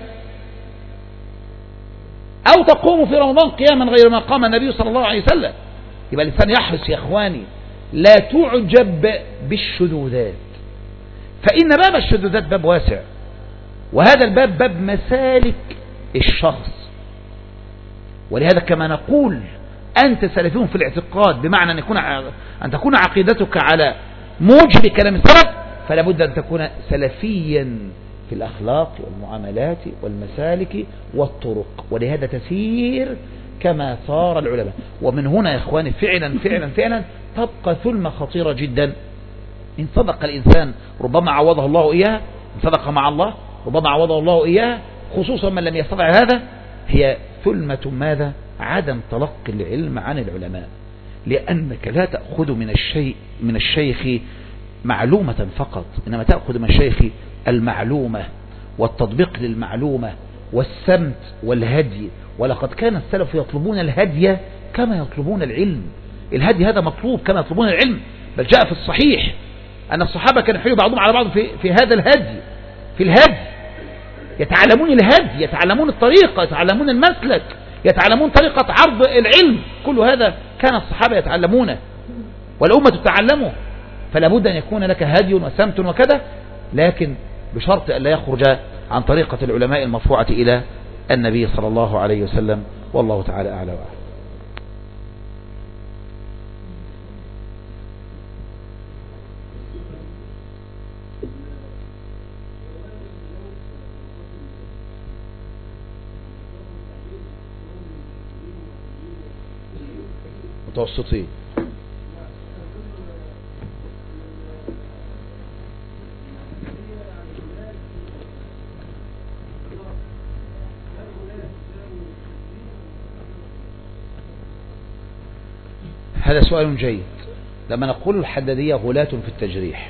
او تقوم في رمضان قياما غير ما قام النبي صلى الله عليه وسلم. يبقى الإنسان يحرص يا إخواني لا تعجب بالشذوذات، فإن باب الشذوذات باب واسع، وهذا الباب باب مسالك الشخص. ولهذا كما نقول أنت سلفي في الاعتقاد بمعنى أن تكون عقيدتك على موجب كلام السلف، فلا بد أن تكون سلفيا في الأخلاق والمعاملات والمسالك والطرق، ولهذا تسير كما صار العلماء. ومن هنا يا إخواني فعلا فعلا فعلا تبقى ثلمة خطيرة جدا. إن صدق الإنسان ربما عوضه الله إياها، إن صدق مع الله ربما عوضه الله إياها، خصوصا من لم يستطع هذا. هي ثلمة ماذا؟ عدم تلقي العلم عن العلماء، لأنك لا تأخذ من الشيخ معلومة فقط، إنما تأخذ من الشيخ المعلومة والتطبيق للمعلومة والسمت والهدي. ولقد كان السلف يطلبون الهدي كما يطلبون العلم. الهدي هذا مطلوب كما يطلبون العلم، بل جاء في الصحيح أن الصحابة كانوا يحيلوا بعضهم على بعض في هذا الهدي، في الهدي يتعلمون الهدي، يتعلمون الطريقة، يتعلمون المسلك، يتعلمون طريقة عرض العلم. كل هذا كان الصحابة يتعلمونه والأمة تتعلمه. فلا بد أن يكون لك هدي وسمت وكذا، لكن بشرط أن لا يخرج عن طريقة العلماء المرفوعة إلى النبي صلى الله عليه وسلم. والله تعالى أعلى وأعلم. متوسطين. هذا سؤال جيد. لما نقول الحدادية غلاة في التجريح،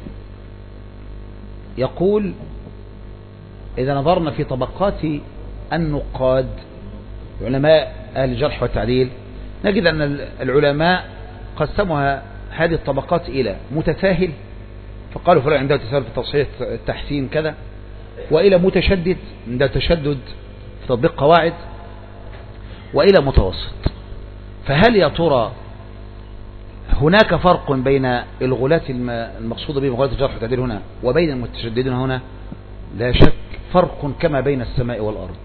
يقول إذا نظرنا في طبقات النقاد علماء أهل الجرح والتعديل، نجد أن العلماء قسمها هذه الطبقات إلى متساهل، فقالوا فلان عنده تساهل في تصحيح التحسين كذا، وإلى متشدد عنده تشدد في تطبيق قواعد، وإلى متوسط. فهل يا ترى هناك فرق بين الغلاة المقصود بهم غلاة الجرح والتعديل هنا وبين المتشددين هنا؟ لا شك فرق كما بين السماء والأرض.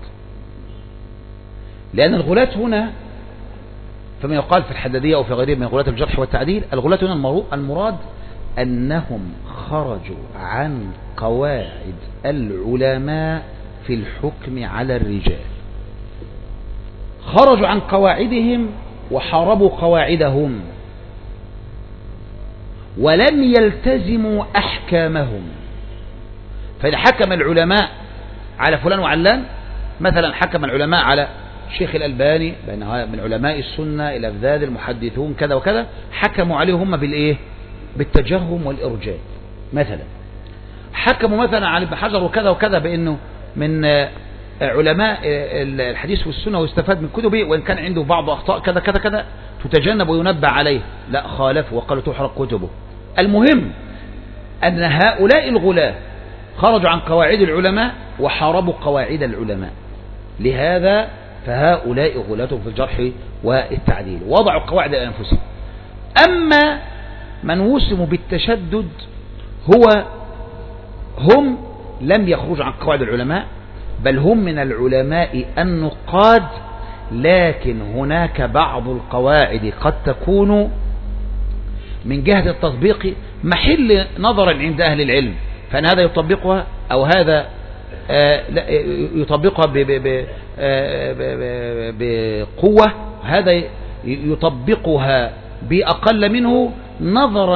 لأن الغلاة هنا فما يقال في الحدادية أو في غيرهم من غلاة الجرح والتعديل، الغلاة هنا المراد أنهم خرجوا عن قواعد العلماء في الحكم على الرجال، خرجوا عن قواعدهم وحاربوا قواعدهم ولم يلتزموا أحكامهم. فإذا حكم العلماء على فلان وعلان، مثلا حكم العلماء على الشيخ الألباني بأنه من علماء السنة الأفذاذ المحدثون كذا وكذا، حكموا عليهم بالإيه؟ بالتجهم والإرجاء. مثلا حكموا مثلا على ابن حجر وكذا وكذا بأنه من علماء الحديث والسنة واستفاد من كتبه، وإن كان عنده بعض أخطاء كذا كذا كذا تتجنب وينبه عليه، لا خالفوا وقالوا تحرق كتبه. المهم أن هؤلاء الغلاة خرجوا عن قواعد العلماء وحاربوا قواعد العلماء، لهذا فهؤلاء غلاة في الجرح والتعديل وضعوا قواعد لأنفسهم. أما من وسموا بالتشدد هم لم يخرجوا عن قواعد العلماء، بل هم من العلماء النقاد، لكن هناك بعض القواعد قد تكون من جهة التطبيق محل نظر عند أهل العلم، فأن هذا يطبقها أو هذا يطبقها بقوة، هذا يطبقها بأقل منه، نظرا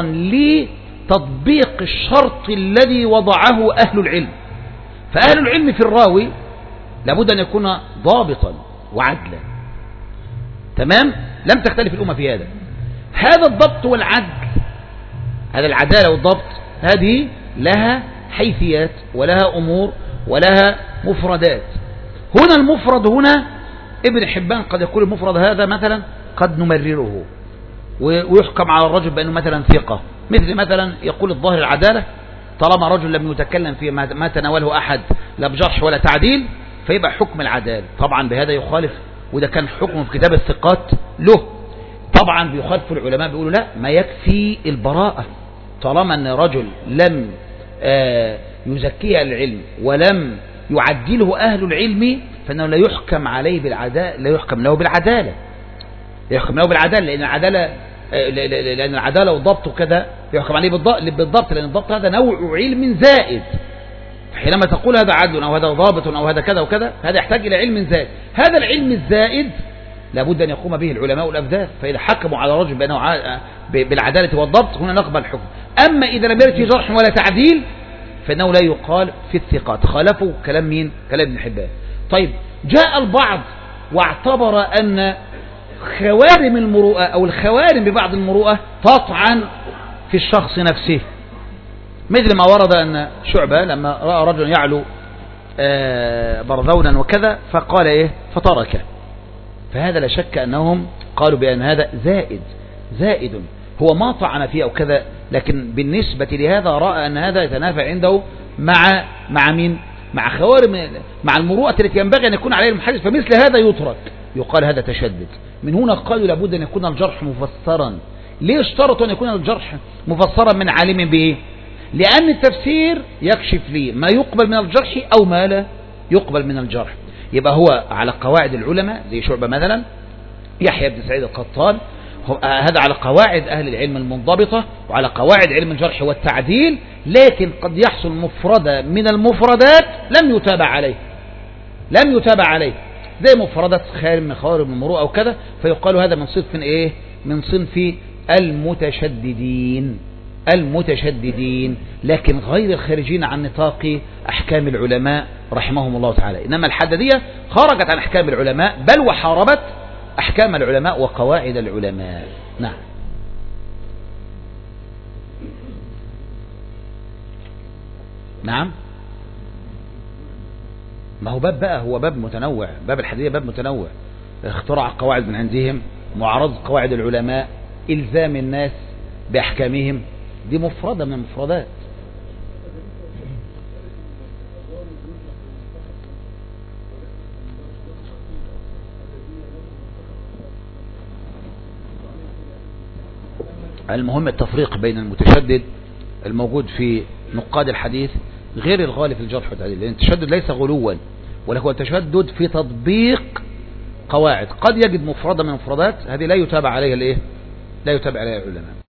لتطبيق الشرط الذي وضعه أهل العلم. فأهل العلم في الراوي لابد أن يكون ضابطا وعدلا، تمام؟ لم تختلف الأمة في هذا. هذا الضبط والعدل، هذا العدالة والضبط، هذه لها حيثيات ولها أمور ولها مفردات. هنا المفرد هنا ابن حبان قد يقول المفرد هذا مثلا قد نمرره ويحكم على الرجل بأنه مثلا ثقة، مثلا يقول الظاهر العدالة طالما رجل لم يتكلم في ما تناوله أحد لا بجرح ولا تعديل فيبقى حكم العدالة. طبعا بهذا يخالف، وده كان حكم في كتاب الثقات له، طبعا بيخالف العلماء بيقولوا لا، ما يكفي البراءة طالما أن رجل لم يزكيه العلم ولم يعدله أهل العلم فإنه لا يحكم عليه بالعدالة، لا يحكم له بالعدالة، يحكم له بالعدالة، لأن العدالة والضبط وكذا يحكم عليه بالضبط، لأن الضبط هذا نوع علم زائد. حينما تقول هذا عدل أو هذا ضابط أو هذا كذا وكذا، هذا يحتاج إلى علم زائد. هذا العلم الزائد لابد أن يقوم به العلماء والأفذاذ، فإذا حكموا على رجل بأنه بالعدالة والضبط هنا نقبل الحكم. أما إذا لم يرد في جرح ولا تعديل فإنه لا يقال في الثقات. خالفوا كلام مين؟ كلام ابن حبان. طيب جاء البعض واعتبر أن خوارم المروءة أو الخوارم ببعض المروءة تطعن في الشخص نفسه، مثل ما ورد أن شعبة لما رأى رجلا يعلو برذونا وكذا فقال إيه فتركه، فهذا لا شك أنهم قالوا بأن هذا زائد هو ما طعن فيه أو كذا، لكن بالنسبة لهذا رأى أن هذا يتنافى عنده مع مين؟ مع خوارم، مع المروءة التي ينبغي أن يكون عليه المحدث، فمثل هذا يترك، يقال هذا تشدد. من هنا قالوا لابد أن يكون الجرح مفسرا. ليه اشترطوا أن يكون الجرح مفسرا من عالم به؟ لأن التفسير يكشف لي ما يقبل من الجرح أو ما لا يقبل من الجرح. يبقى هو على قواعد العلماء زي شعبة مثلا، يحيى بن سعيد القطان، هذا على قواعد أهل العلم المنضبطة وعلى قواعد علم الجرح والتعديل، لكن قد يحصل مفردة من المفردات لم يتابع عليه زي مفردات خارج من خوارم المروءة أو كذا، فيقال هذا من صنف إيه؟ من صنف المتشددين، لكن غير الخارجين عن نطاق أحكام العلماء رحمهم الله تعالى. إنما الحدادية خرجت عن أحكام العلماء بل وحاربت أحكام العلماء وقواعد العلماء. نعم ما هو باب بقى، هو باب متنوع، باب الحدادية باب متنوع، اختراع قواعد من عندهم، معارضة قواعد العلماء، إلزام الناس بأحكامهم، دي مفردة من المفردات. المهم التفريق بين المتشدد الموجود في نقاد الحديث غير الغالي في الجرح والتعديل، لأن التشدد ليس غلوا، ولكن التشدد في تطبيق قواعد. قد يجد مفردة من المفردات هذه لا يتابع عليها لا يتابع عليها العلماء.